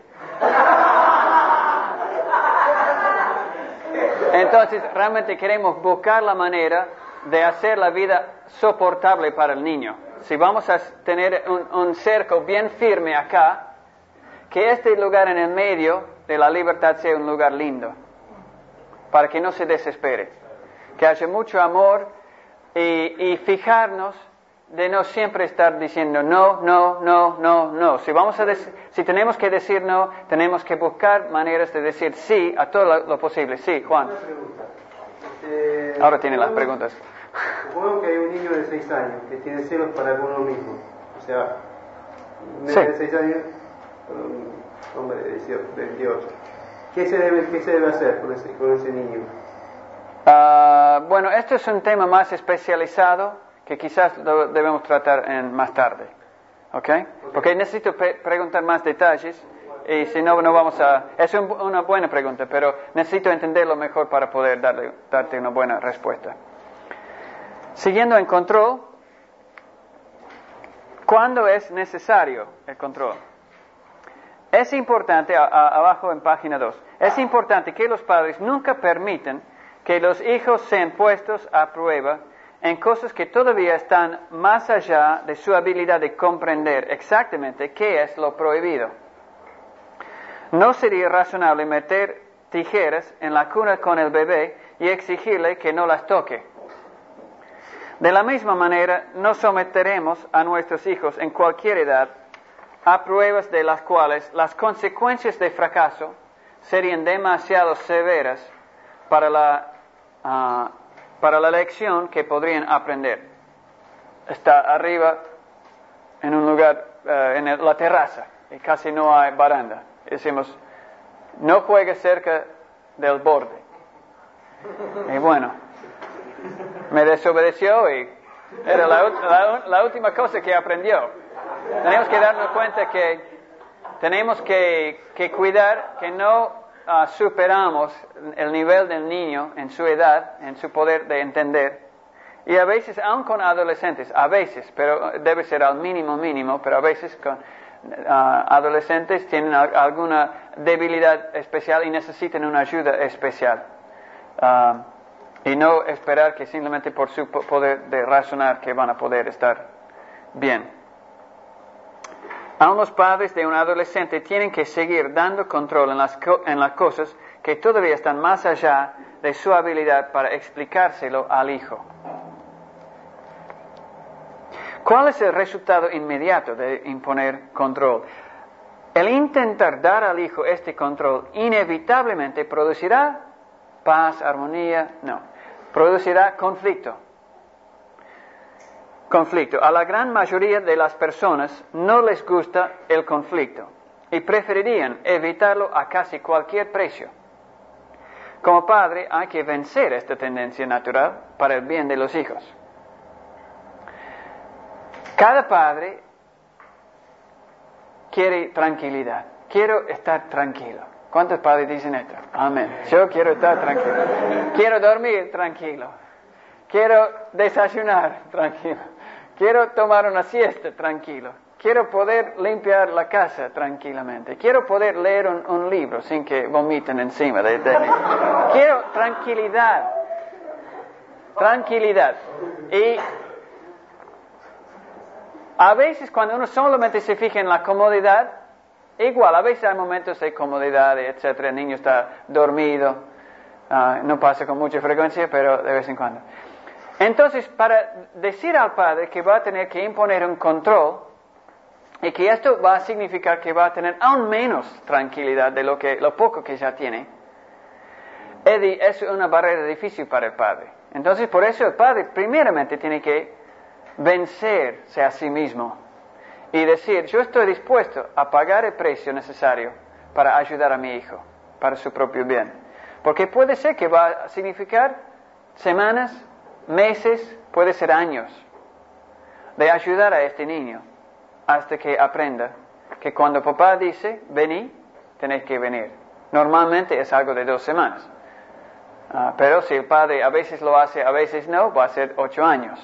Entonces, realmente queremos buscar la manera de hacer la vida soportable para el niño. Si vamos a tener un, un cerco bien firme acá, que este lugar en el medio de la libertad sea un lugar lindo, para que no se desespere, que haya mucho amor y, y fijarnos de no siempre estar diciendo no, no, no, no, no. Si vamos a dec- si tenemos que decir no, tenemos que buscar maneras de decir sí a todo lo, lo posible. Sí, Juan. Una pregunta. Este, Ahora tiene las preguntas. Supongo que hay un niño de seis años que tiene celos para con uno mismo. O sea, un Sí. niño de seis años con un hombre de dieciocho, veintiocho. ¿Qué se debe, qué se debe hacer con ese, con ese niño? Uh, bueno, esto es un tema más especializado que quizás lo debemos tratar en, más tarde. ¿ok? Porque necesito pre- preguntar más detalles y si no, no vamos a... Es un, una buena pregunta, pero necesito entenderlo mejor para poder darle, darte una buena respuesta. Siguiendo en control, ¿cuándo es necesario el control? Es importante, a, a, abajo en página dos, es importante que los padres nunca permitan que los hijos sean puestos a prueba en cosas que todavía están más allá de su habilidad de comprender exactamente qué es lo prohibido. No sería razonable meter tijeras en la cuna con el bebé y exigirle que no las toque. De la misma manera, no someteremos a nuestros hijos en cualquier edad a pruebas de las cuales las consecuencias de fracaso serían demasiado severas para la, uh, para la lección que podrían aprender. Está arriba en un lugar, uh, en el, la terraza, y casi no hay baranda. Decimos, no juegue cerca del borde. Y bueno, me desobedeció y era la, la, la última cosa que aprendió. Tenemos que darnos cuenta que tenemos que, que cuidar que no uh, superamos el nivel del niño en su edad, en su poder de entender. Y a veces, aun con adolescentes, a veces, pero debe ser al mínimo mínimo, pero a veces con uh, adolescentes tienen alguna debilidad especial y necesitan una ayuda especial. Uh, y no esperar que simplemente por su poder de razonar que van a poder estar bien. Aún los padres de un adolescente tienen que seguir dando control en las, co- en las cosas que todavía están más allá de su habilidad para explicárselo al hijo. ¿Cuál es el resultado inmediato de imponer control? El intentar dar al hijo este control inevitablemente producirá paz, armonía, no, producirá conflicto. Conflicto. A la gran mayoría de las personas no les gusta el conflicto y preferirían evitarlo a casi cualquier precio. Como padre hay que vencer esta tendencia natural para el bien de los hijos. Cada padre quiere tranquilidad. Quiero estar tranquilo. ¿Cuántos padres dicen esto? Amén. Yo quiero estar tranquilo. Quiero dormir tranquilo. Quiero desayunar tranquilo. Quiero tomar una siesta tranquilo. Quiero poder limpiar la casa tranquilamente. Quiero poder leer un, un libro sin que vomiten encima de, de mí. Quiero tranquilidad. Tranquilidad. Y a veces cuando uno solamente se fija en la comodidad, igual, a veces hay momentos de comodidad, etcétera. El niño está dormido. Uh, no pasa con mucha frecuencia, pero de vez en cuando. Entonces, para decir al padre que va a tener que imponer un control y que esto va a significar que va a tener aún menos tranquilidad de lo que lo poco que ya tiene, es una barrera difícil para el padre. Entonces, por eso el padre primeramente tiene que vencerse a sí mismo y decir, yo estoy dispuesto a pagar el precio necesario para ayudar a mi hijo, para su propio bien. Porque puede ser que va a significar semanas, meses, puede ser años, de ayudar a este niño hasta que aprenda que cuando papá dice, vení, tenéis que venir. Normalmente es algo de dos semanas. Uh, pero si el padre a veces lo hace, a veces no, va a ser ocho años.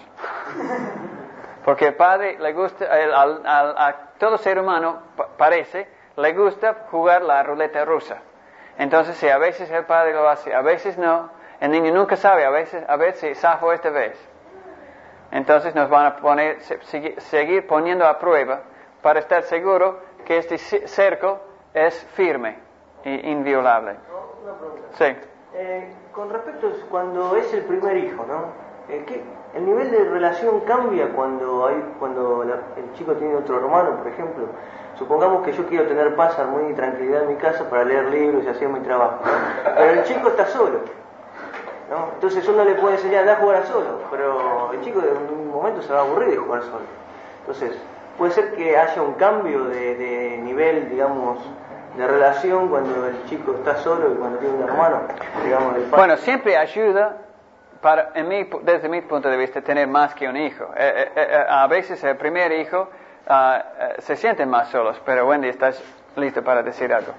Porque el padre le gusta, el, al, al, a todo ser humano parece, le gusta jugar la ruleta rusa. Entonces si a veces el padre lo hace, a veces no, el niño nunca sabe, a veces, a ver si zafo esta vez. Entonces nos van a poner, seguir, seguir poniendo a prueba para estar seguro que este cerco es firme e inviolable. Una pregunta. Sí. Eh, con respecto a cuando es el primer hijo, ¿no? Eh, ¿qué, ¿El nivel de relación cambia cuando hay cuando la, el chico tiene otro hermano, por ejemplo? Supongamos que yo quiero tener paz, armonía y tranquilidad en mi casa para leer libros y hacer mi trabajo, ¿no? Pero el chico está solo, ¿no? Entonces uno le puede enseñar a jugar solo, pero el chico en un momento se va a aburrir de jugar solo. Entonces, puede ser que haya un cambio de, de nivel, digamos, de relación cuando el chico está solo y cuando tiene un hermano, digamos, el padre. Bueno, siempre ayuda, para, en mi, desde mi punto de vista, tener más que un hijo. Eh, eh, eh, a veces el primer hijo uh, se sienten más solos. Pero Wendy, ¿estás listo para decir algo?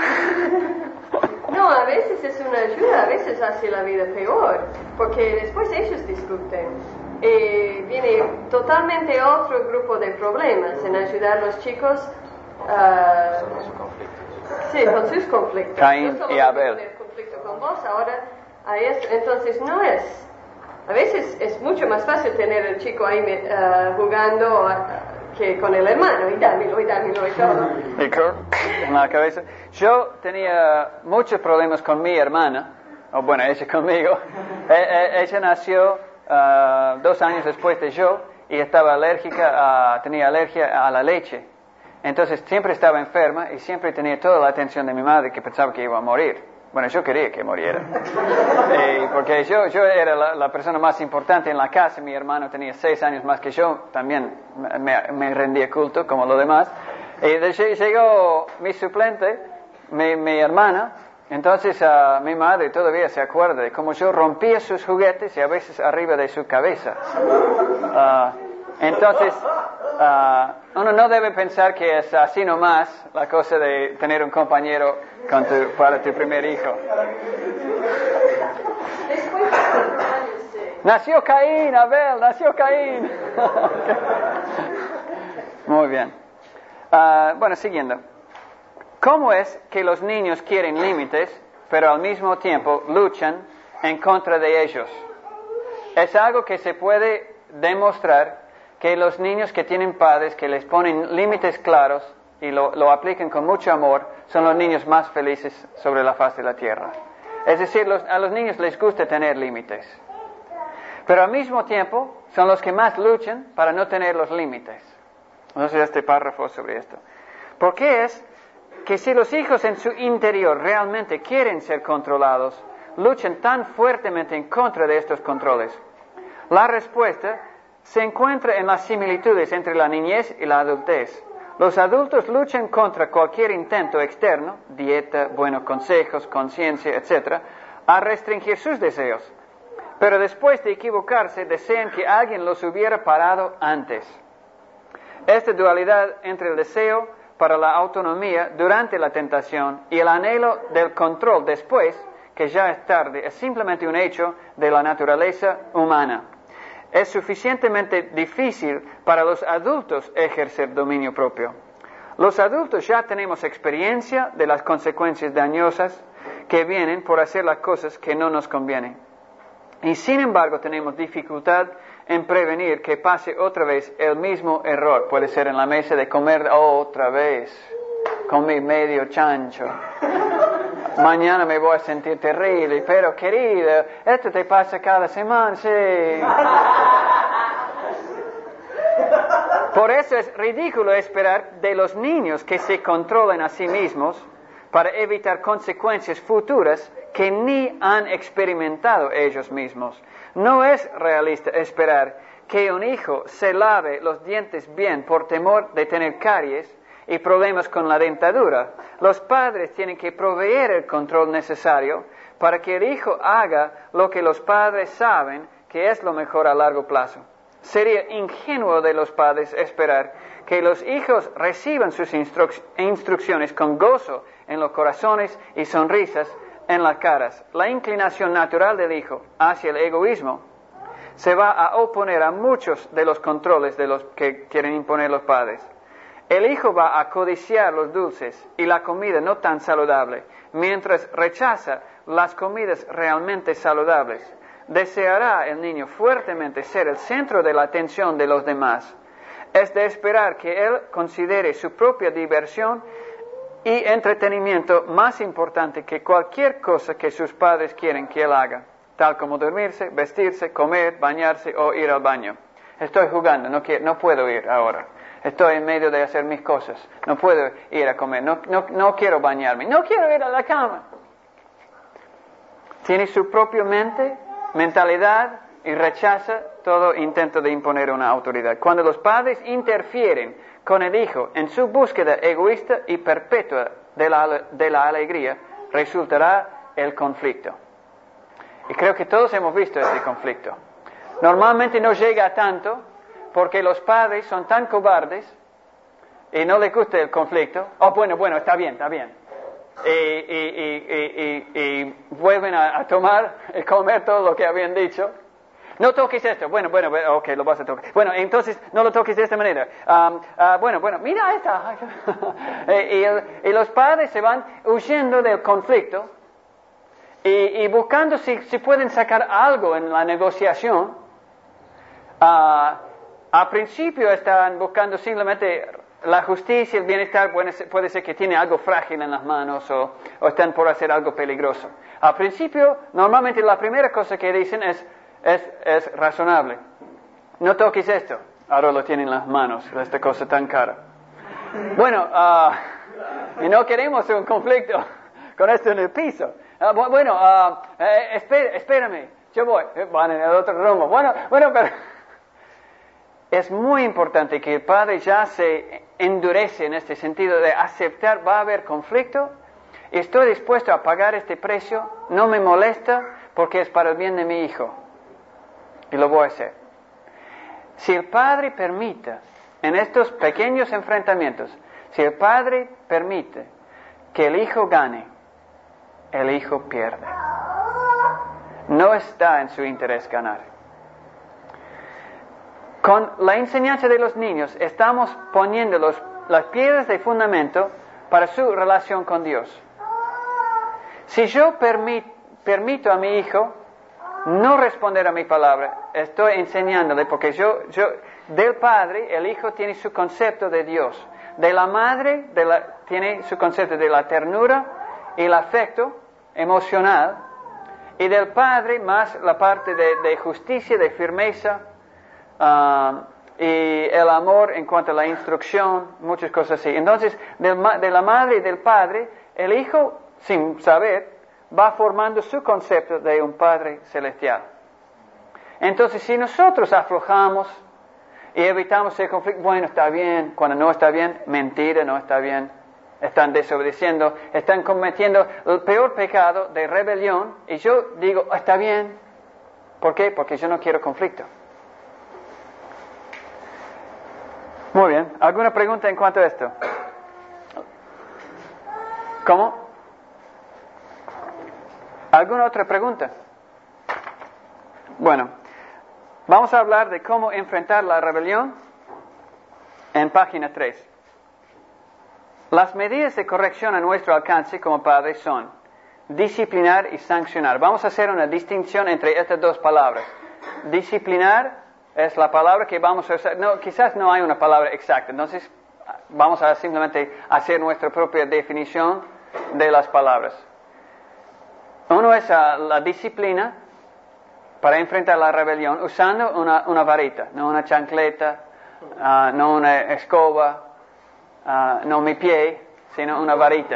No, a veces es una ayuda, a veces hace la vida peor, porque después ellos discuten. Y viene totalmente otro grupo de problemas en ayudar a los chicos a... Sí, con sus conflictos. Caín no y Abel. El conflicto con vos, ahora a eso. Entonces no es. A veces es mucho más fácil tener el chico ahí uh, jugando uh, que con el hermano y dámelo y dámelo y todo. Y con en la cabeza. Yo tenía muchos problemas con mi hermana, o bueno, ella conmigo. e- e- ella nació uh, dos años después de yo y estaba alérgica, a, tenía alergia a la leche. Entonces siempre estaba enferma y siempre tenía toda la atención de mi madre, que pensaba que iba a morir. Bueno, yo quería que muriera. Eh, porque yo, yo era la, la persona más importante en la casa. Mi hermano tenía seis años más que yo. También me, me rendía culto, como los demás. Y llegó mi suplente, mi, mi hermana. Entonces uh, mi madre todavía se acuerda de cómo yo rompía sus juguetes y a veces arriba de su cabeza. Uh, entonces... Uh, uno no debe pensar que es así nomás la cosa de tener un compañero con tu, para tu primer hijo. Nació Caín, Abel, nació Caín. Muy bien. Uh, bueno, siguiendo. ¿Cómo es que los niños quieren límites, pero al mismo tiempo luchan en contra de ellos? Es algo que se puede demostrar que los niños que tienen padres que les ponen límites claros y lo, lo aplican con mucho amor, son los niños más felices sobre la faz de la tierra. Es decir, los, a los niños les gusta tener límites. Pero al mismo tiempo, son los que más luchan para no tener los límites. Entonces, este párrafo sobre esto. ¿Por qué es que si los hijos en su interior realmente quieren ser controlados, luchan tan fuertemente en contra de estos controles? La respuesta se encuentra en las similitudes entre la niñez y la adultez. Los adultos luchan contra cualquier intento externo, dieta, buenos consejos, conciencia, etcétera, a restringir sus deseos. Pero después de equivocarse, desean que alguien los hubiera parado antes. Esta dualidad entre el deseo para la autonomía durante la tentación y el anhelo del control después, que ya es tarde, es simplemente un hecho de la naturaleza humana. Es suficientemente difícil para los adultos ejercer dominio propio. Los adultos ya tenemos experiencia de las consecuencias dañosas que vienen por hacer las cosas que no nos convienen. Y sin embargo tenemos dificultad en prevenir que pase otra vez el mismo error. Puede ser en la mesa de comer otra vez. Comí medio chancho. Mañana me voy a sentir terrible, pero querido, esto te pasa cada semana, sí. Por eso es ridículo esperar de los niños que se controlen a sí mismos para evitar consecuencias futuras que ni han experimentado ellos mismos. No es realista esperar que un hijo se lave los dientes bien por temor de tener caries y problemas con la dentadura. Los padres tienen que proveer el control necesario para que el hijo haga lo que los padres saben que es lo mejor a largo plazo. Sería ingenuo de los padres esperar que los hijos reciban sus instru- instrucciones con gozo en los corazones y sonrisas en las caras. La inclinación natural del hijo hacia el egoísmo se va a oponer a muchos de los controles de los que quieren imponer los padres. El hijo va a codiciar los dulces y la comida no tan saludable, mientras rechaza las comidas realmente saludables. Deseará el niño fuertemente ser el centro de la atención de los demás. Es de esperar que él considere su propia diversión y entretenimiento más importante que cualquier cosa que sus padres quieren que él haga, tal como dormirse, vestirse, comer, bañarse o ir al baño. Estoy jugando, no, quiero, no puedo ir ahora. Estoy en medio de hacer mis cosas. No puedo ir a comer. No, no, no quiero bañarme. No quiero ir a la cama. Tiene su propia mente, mentalidad y rechaza todo intento de imponer una autoridad. Cuando los padres interfieren con el hijo en su búsqueda egoísta y perpetua de la, de la alegría, resultará el conflicto. Y creo que todos hemos visto este conflicto. Normalmente no llega a tanto porque los padres son tan cobardes y no les gusta el conflicto, oh, bueno, bueno, está bien, está bien. Y, y, y, y, y, y vuelven a, a tomar y comer todo lo que habían dicho. No toques esto. Bueno, bueno, bueno, ok, lo vas a tocar. Bueno, entonces no lo toques de esta manera. Um, uh, bueno, bueno, mira esta. y, el, y los padres se van huyendo del conflicto y, y buscando si, si pueden sacar algo en la negociación. Uh, al principio están buscando simplemente la justicia, el bienestar. Puede ser, puede ser que tiene algo frágil en las manos o, o están por hacer algo peligroso. Al principio, normalmente la primera cosa que dicen es Es, es razonable. No toques esto. Ahora lo tienen en las manos, esta cosa tan cara. Bueno, uh, y no queremos un conflicto con esto en el piso. Uh, bueno, uh, eh, espé, espérame, yo voy. Van en el otro rumbo. Bueno, bueno, pero es muy importante que el padre ya se endurece en este sentido de aceptar, va a haber conflicto, estoy dispuesto a pagar este precio, no me molesta porque es para el bien de mi hijo. Y lo voy a hacer. Si el padre permite, en estos pequeños enfrentamientos, si el padre permite que el hijo gane, el hijo pierde. No está en su interés ganar. Con la enseñanza de los niños, estamos poniendo los, las piedras de fundamento para su relación con Dios. Si yo permit, permito a mi hijo no responder a mi palabra, estoy enseñándole, porque yo, yo, del padre, el hijo tiene su concepto de Dios, de la madre, de la, tiene su concepto de la ternura y el afecto emocional, y del padre más la parte de, de justicia, de firmeza, uh, y el amor en cuanto a la instrucción, muchas cosas así. Entonces, del, de la madre y del padre, el hijo, sin saber, va formando su concepto de un Padre celestial. Entonces, si nosotros aflojamos y evitamos el conflicto, bueno, está bien, cuando no está bien, mentira, no está bien, están desobedeciendo, están cometiendo el peor pecado de rebelión, y yo digo, está bien. ¿Por qué? Porque yo no quiero conflicto. Muy bien, ¿alguna pregunta en cuanto a esto? ¿Cómo? ¿Alguna otra pregunta? Bueno, vamos a hablar de cómo enfrentar la rebelión en página tres. Las medidas de corrección a nuestro alcance como padres son disciplinar y sancionar. Vamos a hacer una distinción entre estas dos palabras. Disciplinar es la palabra que vamos a usar. No, quizás no hay una palabra exacta, entonces vamos a simplemente hacer nuestra propia definición de las palabras. Uno es uh, la disciplina para enfrentar la rebelión usando una, una varita, no una chancleta, uh, no una escoba, uh, no mi pie, sino una varita.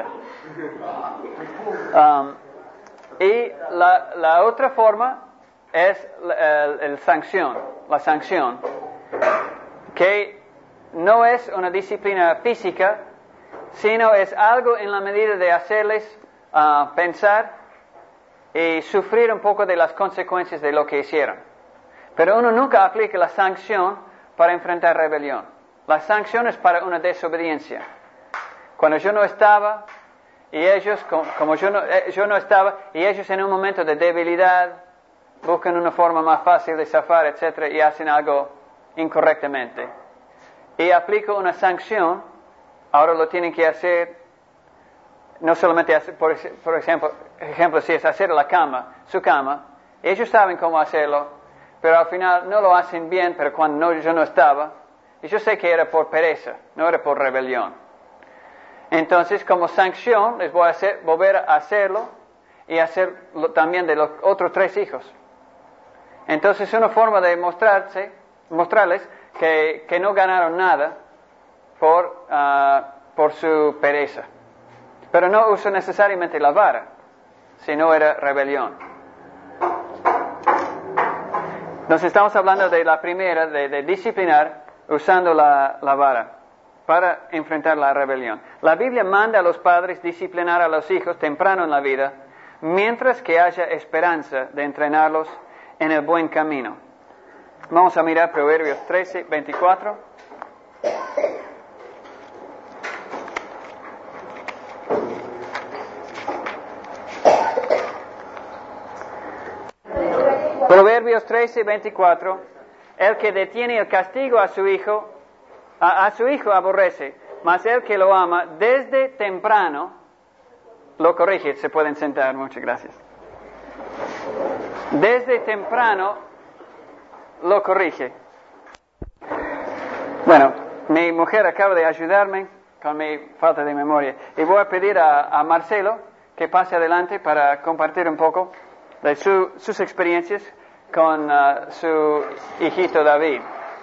Um, y la, la otra forma es el, el sanción, la sanción, que no es una disciplina física, sino es algo en la medida de hacerles uh, pensar y sufrir un poco de las consecuencias de lo que hicieron. Pero uno nunca aplica la sanción para enfrentar rebelión. La sanción es para una desobediencia. Cuando yo no estaba, y ellos, como yo no, yo no estaba, y ellos en un momento de debilidad buscan una forma más fácil de zafar, etcétera, y hacen algo incorrectamente. Y aplico una sanción, ahora lo tienen que hacer. No solamente hacer, por, por ejemplo, ejemplo, si es hacer la cama, su cama, ellos saben cómo hacerlo, pero al final no lo hacen bien, pero cuando no, yo no estaba, y yo sé que era por pereza, no era por rebelión. Entonces, como sanción, les voy a hacer, volver a hacerlo y hacerlo también de los otros tres hijos. Entonces, es una forma de mostrarse, mostrarles que, que no ganaron nada por, uh, por su pereza. Pero no uso necesariamente la vara, si no era rebelión. Entonces estamos hablando de la primera, de, de disciplinar usando la, la vara para enfrentar la rebelión. La Biblia manda a los padres disciplinar a los hijos temprano en la vida, mientras que haya esperanza de entrenarlos en el buen camino. Vamos a mirar Proverbios trece, veinticuatro. Proverbios trece, veinticuatro. El que detiene el castigo a su hijo, a, a su hijo aborrece, mas el que lo ama desde temprano lo corrige. Se pueden sentar, muchas gracias. Desde temprano lo corrige. Bueno, mi mujer acaba de ayudarme con mi falta de memoria y voy a pedir a, a Marcelo que pase adelante para compartir un poco de su, sus experiencias con uh, su hijito David.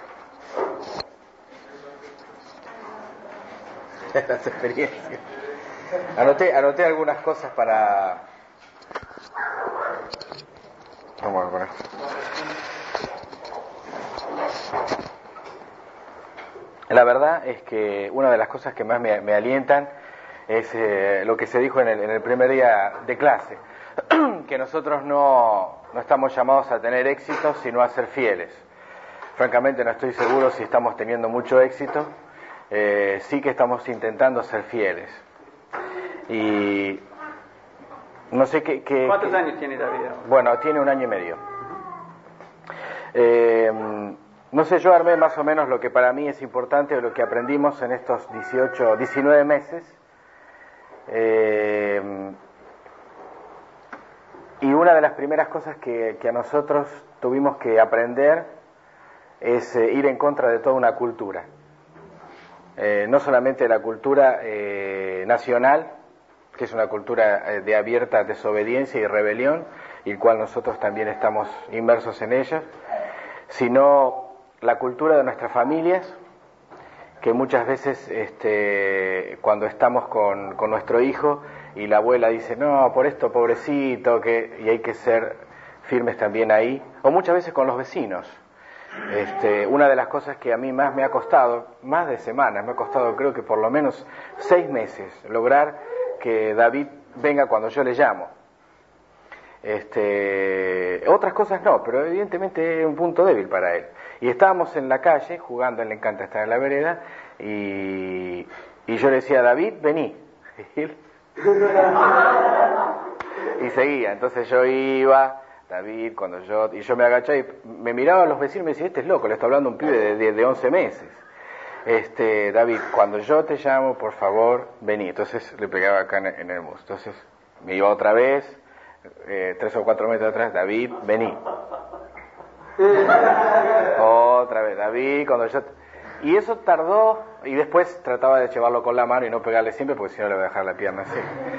Las experiencias. Anoté, anoté algunas cosas para... Vamos a poner. La verdad es que una de las cosas que más me, me alientan es eh, lo que se dijo en el, en el primer día de clase, que nosotros no, no estamos llamados a tener éxito, sino a ser fieles. Francamente no estoy seguro si estamos teniendo mucho éxito, eh, sí que estamos intentando ser fieles. Y no sé qué... qué ¿Cuántos qué, años tiene David? Bueno, tiene un año y medio. Eh, no sé, yo armé más o menos lo que para mí es importante o lo que aprendimos en estos dieciocho, diecinueve meses. Eh, y una de las primeras cosas que, que a nosotros tuvimos que aprender es eh, ir en contra de toda una cultura. Eh, no solamente la cultura eh, nacional, que es una cultura eh, de abierta desobediencia y rebelión, y el cual nosotros también estamos inmersos en ella, sino la cultura de nuestras familias, que muchas veces este, cuando estamos con, con nuestro hijo y la abuela dice, no, por esto pobrecito, que, y hay que ser firmes también ahí, o muchas veces con los vecinos. Este, una de las cosas que a mí más me ha costado, más de semanas, me ha costado creo que por lo menos seis meses, lograr que David venga cuando yo le llamo. Este, otras cosas no, pero evidentemente es un punto débil para él. Y estábamos en la calle jugando, a él le encanta estar en la vereda, y, y yo le decía, David, vení. Y seguía, entonces yo iba, David, cuando yo, y yo me agachaba y me miraban los vecinos y me decían, este es loco, le está hablando un pibe de, de, de once meses. Este, David, cuando yo te llamo, por favor, vení. Entonces le pegaba acá en, en el muslo. Entonces me iba otra vez, eh, tres o cuatro metros atrás, David, vení. Otra vez, David, cuando yo... Y eso tardó, y después trataba de llevarlo con la mano y no pegarle siempre, porque si no le voy a dejar la pierna así.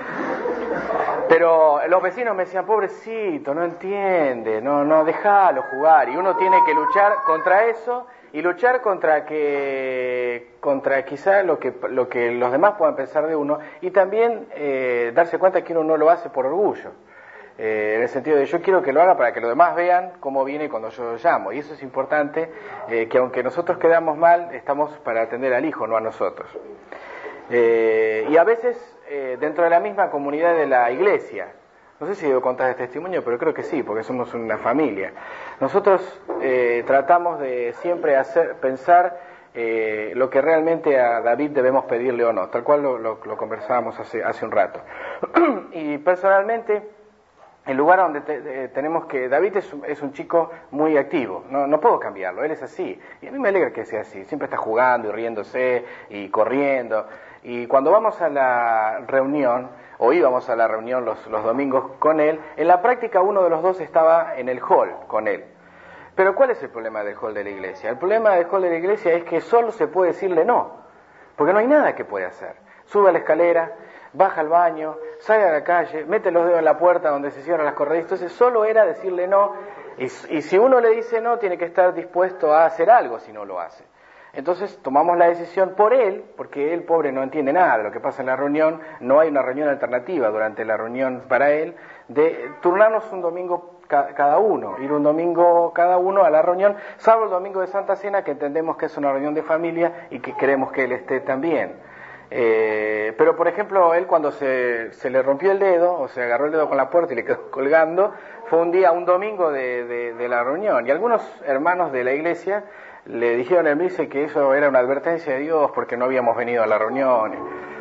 Pero los vecinos me decían, pobrecito, no entiende, no, no, déjalo jugar. Y uno tiene que luchar contra eso y luchar contra que, contra quizá lo que, lo que los demás puedan pensar de uno, y también eh, darse cuenta que uno no lo hace por orgullo. Eh, en el sentido de yo quiero que lo haga para que los demás vean cómo viene cuando yo lo llamo, y eso es importante, eh, que aunque nosotros quedamos mal, estamos para atender al hijo, no a nosotros. Eh, y a veces eh, dentro de la misma comunidad de la iglesia, no sé si debo contar este testimonio, pero creo que sí, porque somos una familia. Nosotros eh, tratamos de siempre hacer pensar eh, lo que realmente a David debemos pedirle o no, tal cual lo, lo, lo conversábamos hace, hace un rato. Y personalmente, el lugar donde te, te, tenemos que... David es, es un chico muy activo, no, no puedo cambiarlo, él es así. Y a mí me alegra que sea así, siempre está jugando y riéndose y corriendo. Y cuando vamos a la reunión, o íbamos a la reunión los, los domingos con él, en la práctica uno de los dos estaba en el hall con él. Pero ¿cuál es el problema del hall de la iglesia? El problema del hall de la iglesia es que solo se puede decirle no, porque no hay nada que puede hacer. Sube a la escalera, baja al baño, sale a la calle, mete los dedos en la puerta donde se cierran las corredizas. Entonces solo era decirle no, y, y si uno le dice no, tiene que estar dispuesto a hacer algo si no lo hace. Entonces tomamos la decisión por él, porque él, pobre, no entiende nada de lo que pasa en la reunión, no hay una reunión alternativa durante la reunión para él, de turnarnos un domingo ca- cada uno, ir un domingo cada uno a la reunión, salvo el domingo de Santa Cena, que entendemos que es una reunión de familia y que queremos que él esté también. Eh, pero por ejemplo, él cuando se, se le rompió el dedo, o se agarró el dedo con la puerta y le quedó colgando, fue un día, un domingo de, de, de la reunión, y algunos hermanos de la iglesia le dijeron a él, dice que eso era una advertencia de Dios porque no habíamos venido a la reunión.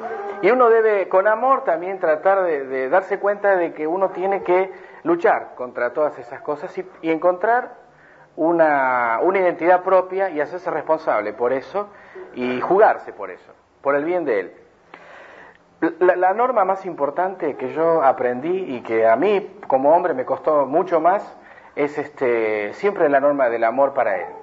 Y uno debe, con amor, también tratar de, de darse cuenta de que uno tiene que luchar contra todas esas cosas y, y encontrar una, una identidad propia y hacerse responsable por eso y jugarse por eso, por el bien de él. La, la norma más importante que yo aprendí y que a mí como hombre me costó mucho más es este, siempre la norma del amor para él.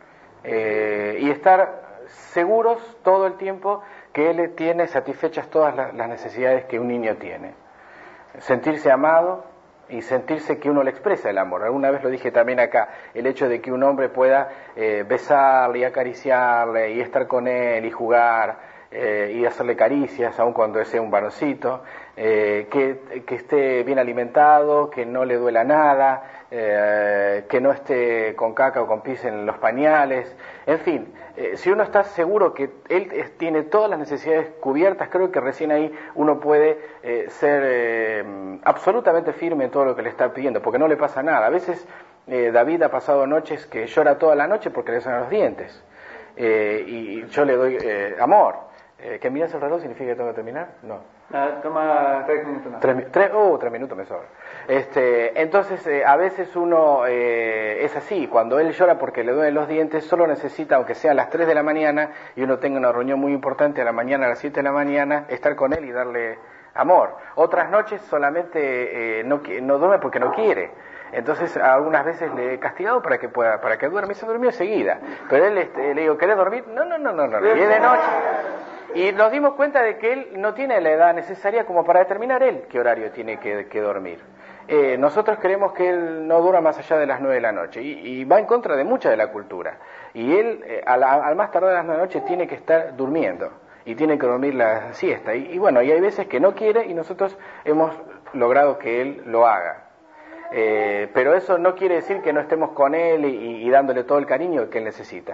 Eh, y estar seguros todo el tiempo que él tiene satisfechas todas las, las necesidades que un niño tiene. Sentirse amado y sentirse que uno le expresa el amor. Alguna vez lo dije también acá, el hecho de que un hombre pueda eh, besarle y acariciarle y estar con él y jugar eh, y hacerle caricias, aun cuando sea un varoncito, eh, que, que esté bien alimentado, que no le duela nada, eh, que no esté con caca o con pis en los pañales, en fin, eh, si uno está seguro que él es, tiene todas las necesidades cubiertas, creo que recién ahí uno puede eh, ser eh, absolutamente firme en todo lo que le está pidiendo, porque no le pasa nada. A veces eh, David ha pasado noches que llora toda la noche porque le salen los dientes, eh, y yo le doy eh, amor. Eh, ¿Que miras el reloj significa que tengo que terminar? No. Ah, toma tres minutos más. Tres, tres, oh, tres minutos me sobra. Este, entonces, eh, a veces uno eh, es así, cuando él llora porque le duelen los dientes, solo necesita, aunque sea a las tres de la mañana, y uno tenga una reunión muy importante a la mañana, a las siete de la mañana, estar con él y darle amor. Otras noches solamente eh, no, no duerme porque no quiere. Entonces, algunas veces le he castigado para que pueda, para que duerma, y se durmió enseguida. Pero él este, le digo, ¿querés dormir? No, no, no, no, no, y es de noche. Y nos dimos cuenta de que él no tiene la edad necesaria como para determinar él qué horario tiene que, que dormir. Eh, nosotros queremos que él no dura más allá de las nueve de la noche y, y va en contra de mucha de la cultura. Y él, eh, al, al más tardar de las nueve de la noche, tiene que estar durmiendo y tiene que dormir la siesta. Y, y bueno, y hay veces que no quiere y nosotros hemos logrado que él lo haga. Eh, pero eso no quiere decir que no estemos con él y, y dándole todo el cariño que él necesita.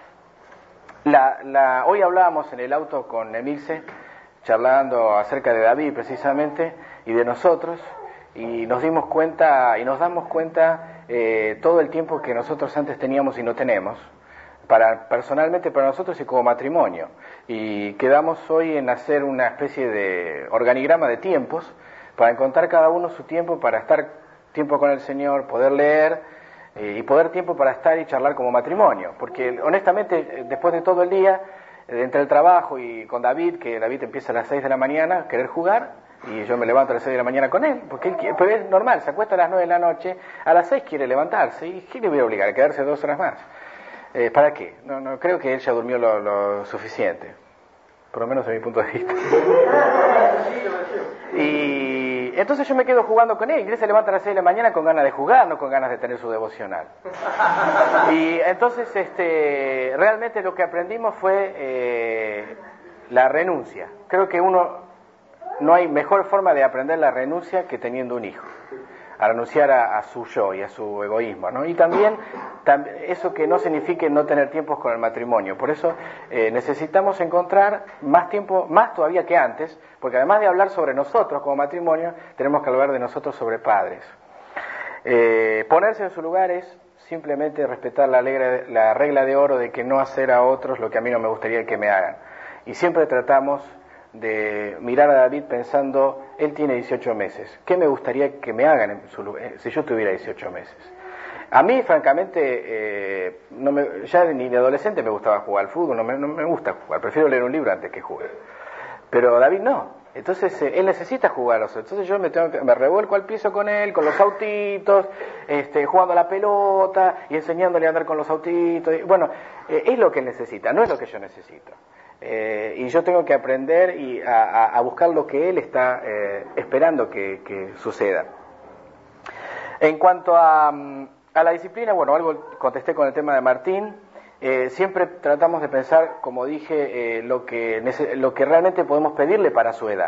La, la, hoy hablábamos en el auto con Emilce, charlando acerca de David precisamente, y de nosotros, y nos dimos cuenta, y nos damos cuenta eh, todo el tiempo que nosotros antes teníamos y no tenemos, para, personalmente para nosotros y como matrimonio. Y quedamos hoy en hacer una especie de organigrama de tiempos, para encontrar cada uno su tiempo, para estar tiempo con el Señor, poder leer, y poder tiempo para estar y charlar como matrimonio, porque honestamente después de todo el día, entre el trabajo y con David, que David empieza a las seis de la mañana, querer jugar, y yo me levanto a las seis de la mañana con él, porque él quiere, pero es normal, se acuesta a las nueve de la noche, a las seis quiere levantarse, y ¿qué le voy a obligar? ¿A quedarse dos horas más? Eh, ¿Para qué? No, no, creo que él ya durmió lo, lo suficiente, por lo menos desde mi punto de vista. Y entonces yo me quedo jugando con él, y él se levanta a las seis de la mañana con ganas de jugar, no con ganas de tener su devocional. Y entonces este, realmente lo que aprendimos fue eh, la renuncia. Creo que uno, no hay mejor forma de aprender la renuncia que teniendo un hijo, a renunciar a, a su yo y a su egoísmo, ¿no? Y también tam, eso que no signifique no tener tiempos con el matrimonio. Por eso eh, necesitamos encontrar más tiempo, más todavía que antes, porque además de hablar sobre nosotros como matrimonio, tenemos que hablar de nosotros sobre padres. Eh, ponerse en su lugar es simplemente respetar la, alegre, la regla de oro de que no hacer a otros lo que a mí no me gustaría que me hagan. Y siempre tratamos de mirar a David pensando, él tiene dieciocho meses, ¿qué me gustaría que me hagan en su lugar, si yo tuviera dieciocho meses? A mí, francamente, eh, no me, ya ni de adolescente me gustaba jugar al fútbol, no me, no me gusta jugar, prefiero leer un libro antes que jugar. Pero David no, entonces eh, él necesita jugar, entonces yo me, tengo que, me revuelco al piso con él, con los autitos, este, jugando a la pelota y enseñándole a andar con los autitos, y, bueno, eh, es lo que él necesita, no es lo que yo necesito. Eh, y yo tengo que aprender y a, a, a buscar lo que él está eh, esperando que, que suceda. En cuanto a, a la disciplina, bueno, algo contesté con el tema de Martín. Eh, siempre tratamos de pensar, como dije, eh, lo, que, lo que realmente podemos pedirle para su edad.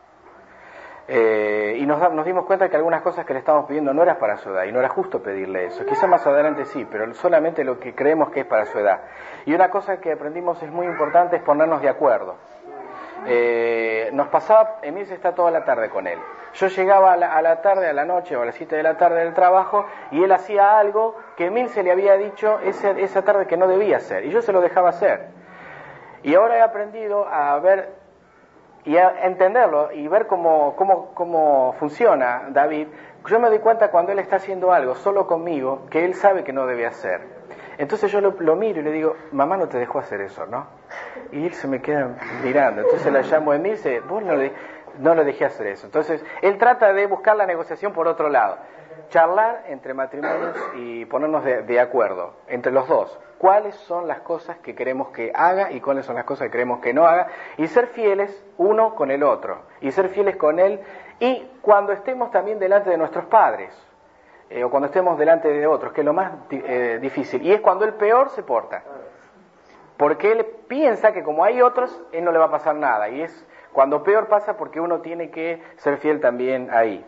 Eh, y nos, nos dimos cuenta que algunas cosas que le estamos pidiendo no eran para su edad y no era justo pedirle eso. Quizá más adelante sí, pero solamente lo que creemos que es para su edad. Y una cosa que aprendimos es muy importante es ponernos de acuerdo. Eh, nos pasaba, Emilce está toda la tarde con él. Yo llegaba a la, a la tarde, a la noche o a las siete de la tarde del trabajo y él hacía algo que Emilce le había dicho ese, esa tarde que no debía hacer y yo se lo dejaba hacer. Y ahora he aprendido a ver y a entenderlo y ver cómo, cómo, cómo funciona David, yo me doy cuenta cuando él está haciendo algo solo conmigo que él sabe que no debe hacer. Entonces yo lo, lo miro y le digo, mamá no te dejó hacer eso, ¿no? Y él se me queda mirando. Entonces la llamo a mí y dice, vos no le, no le dejé hacer eso. Entonces él trata de buscar la negociación por otro lado. Charlar entre matrimonios y ponernos de, de acuerdo entre los dos. Cuáles son las cosas que queremos que haga y cuáles son las cosas que queremos que no haga. Y ser fieles uno con el otro. Y ser fieles con él. Y cuando estemos también delante de nuestros padres. Eh, o cuando estemos delante de otros, que es lo más eh, difícil. Y es cuando el peor se porta. Porque él piensa que como hay otros, él no le va a pasar nada. Y es cuando peor pasa porque uno tiene que ser fiel también ahí.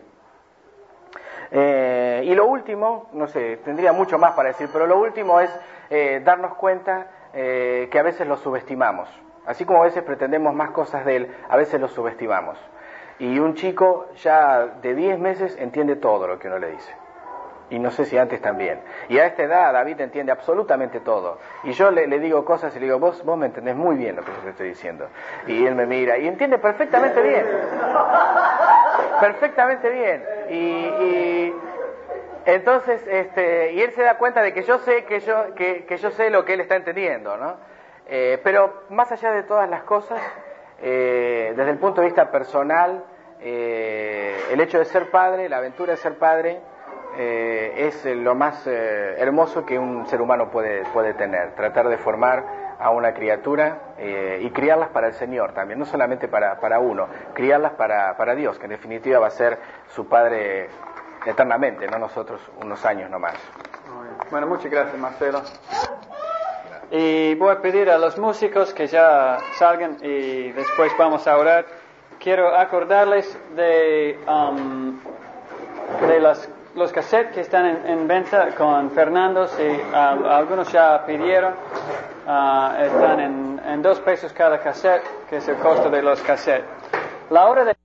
Eh, y lo último, no sé, tendría mucho más para decir, pero lo último es eh, darnos cuenta eh, que a veces lo subestimamos. Así como a veces pretendemos más cosas de él, a veces lo subestimamos. Y un chico ya de diez meses entiende todo lo que uno le dice. Y no sé si antes también. Y a esta edad David entiende absolutamente todo. Y yo le, le digo cosas y le digo, vos, vos me entendés muy bien lo que yo te estoy diciendo. Y él me mira y entiende perfectamente bien. Perfectamente bien. Y, y entonces, este, y él se da cuenta de que yo sé que yo, que, que yo sé lo que él está entendiendo, ¿no? Eh, pero más allá de todas las cosas, eh, desde el punto de vista personal, eh, el hecho de ser padre, la aventura de ser padre, Eh, es lo más eh, hermoso que un ser humano puede, puede tener, tratar de formar a una criatura eh, y criarlas para el Señor también, no solamente para, para uno, criarlas para, para Dios, que en definitiva va a ser su Padre eternamente, no nosotros unos años nomás. Bueno, muchas gracias, Marcelo. Y voy a pedir a los músicos que ya salgan y después vamos a orar. Quiero acordarles de, um, de las los cassettes que están en, en venta con Fernando, si uh, algunos ya pidieron, uh, están en, en dos pesos cada cassette, que es el costo de los cassettes. La hora de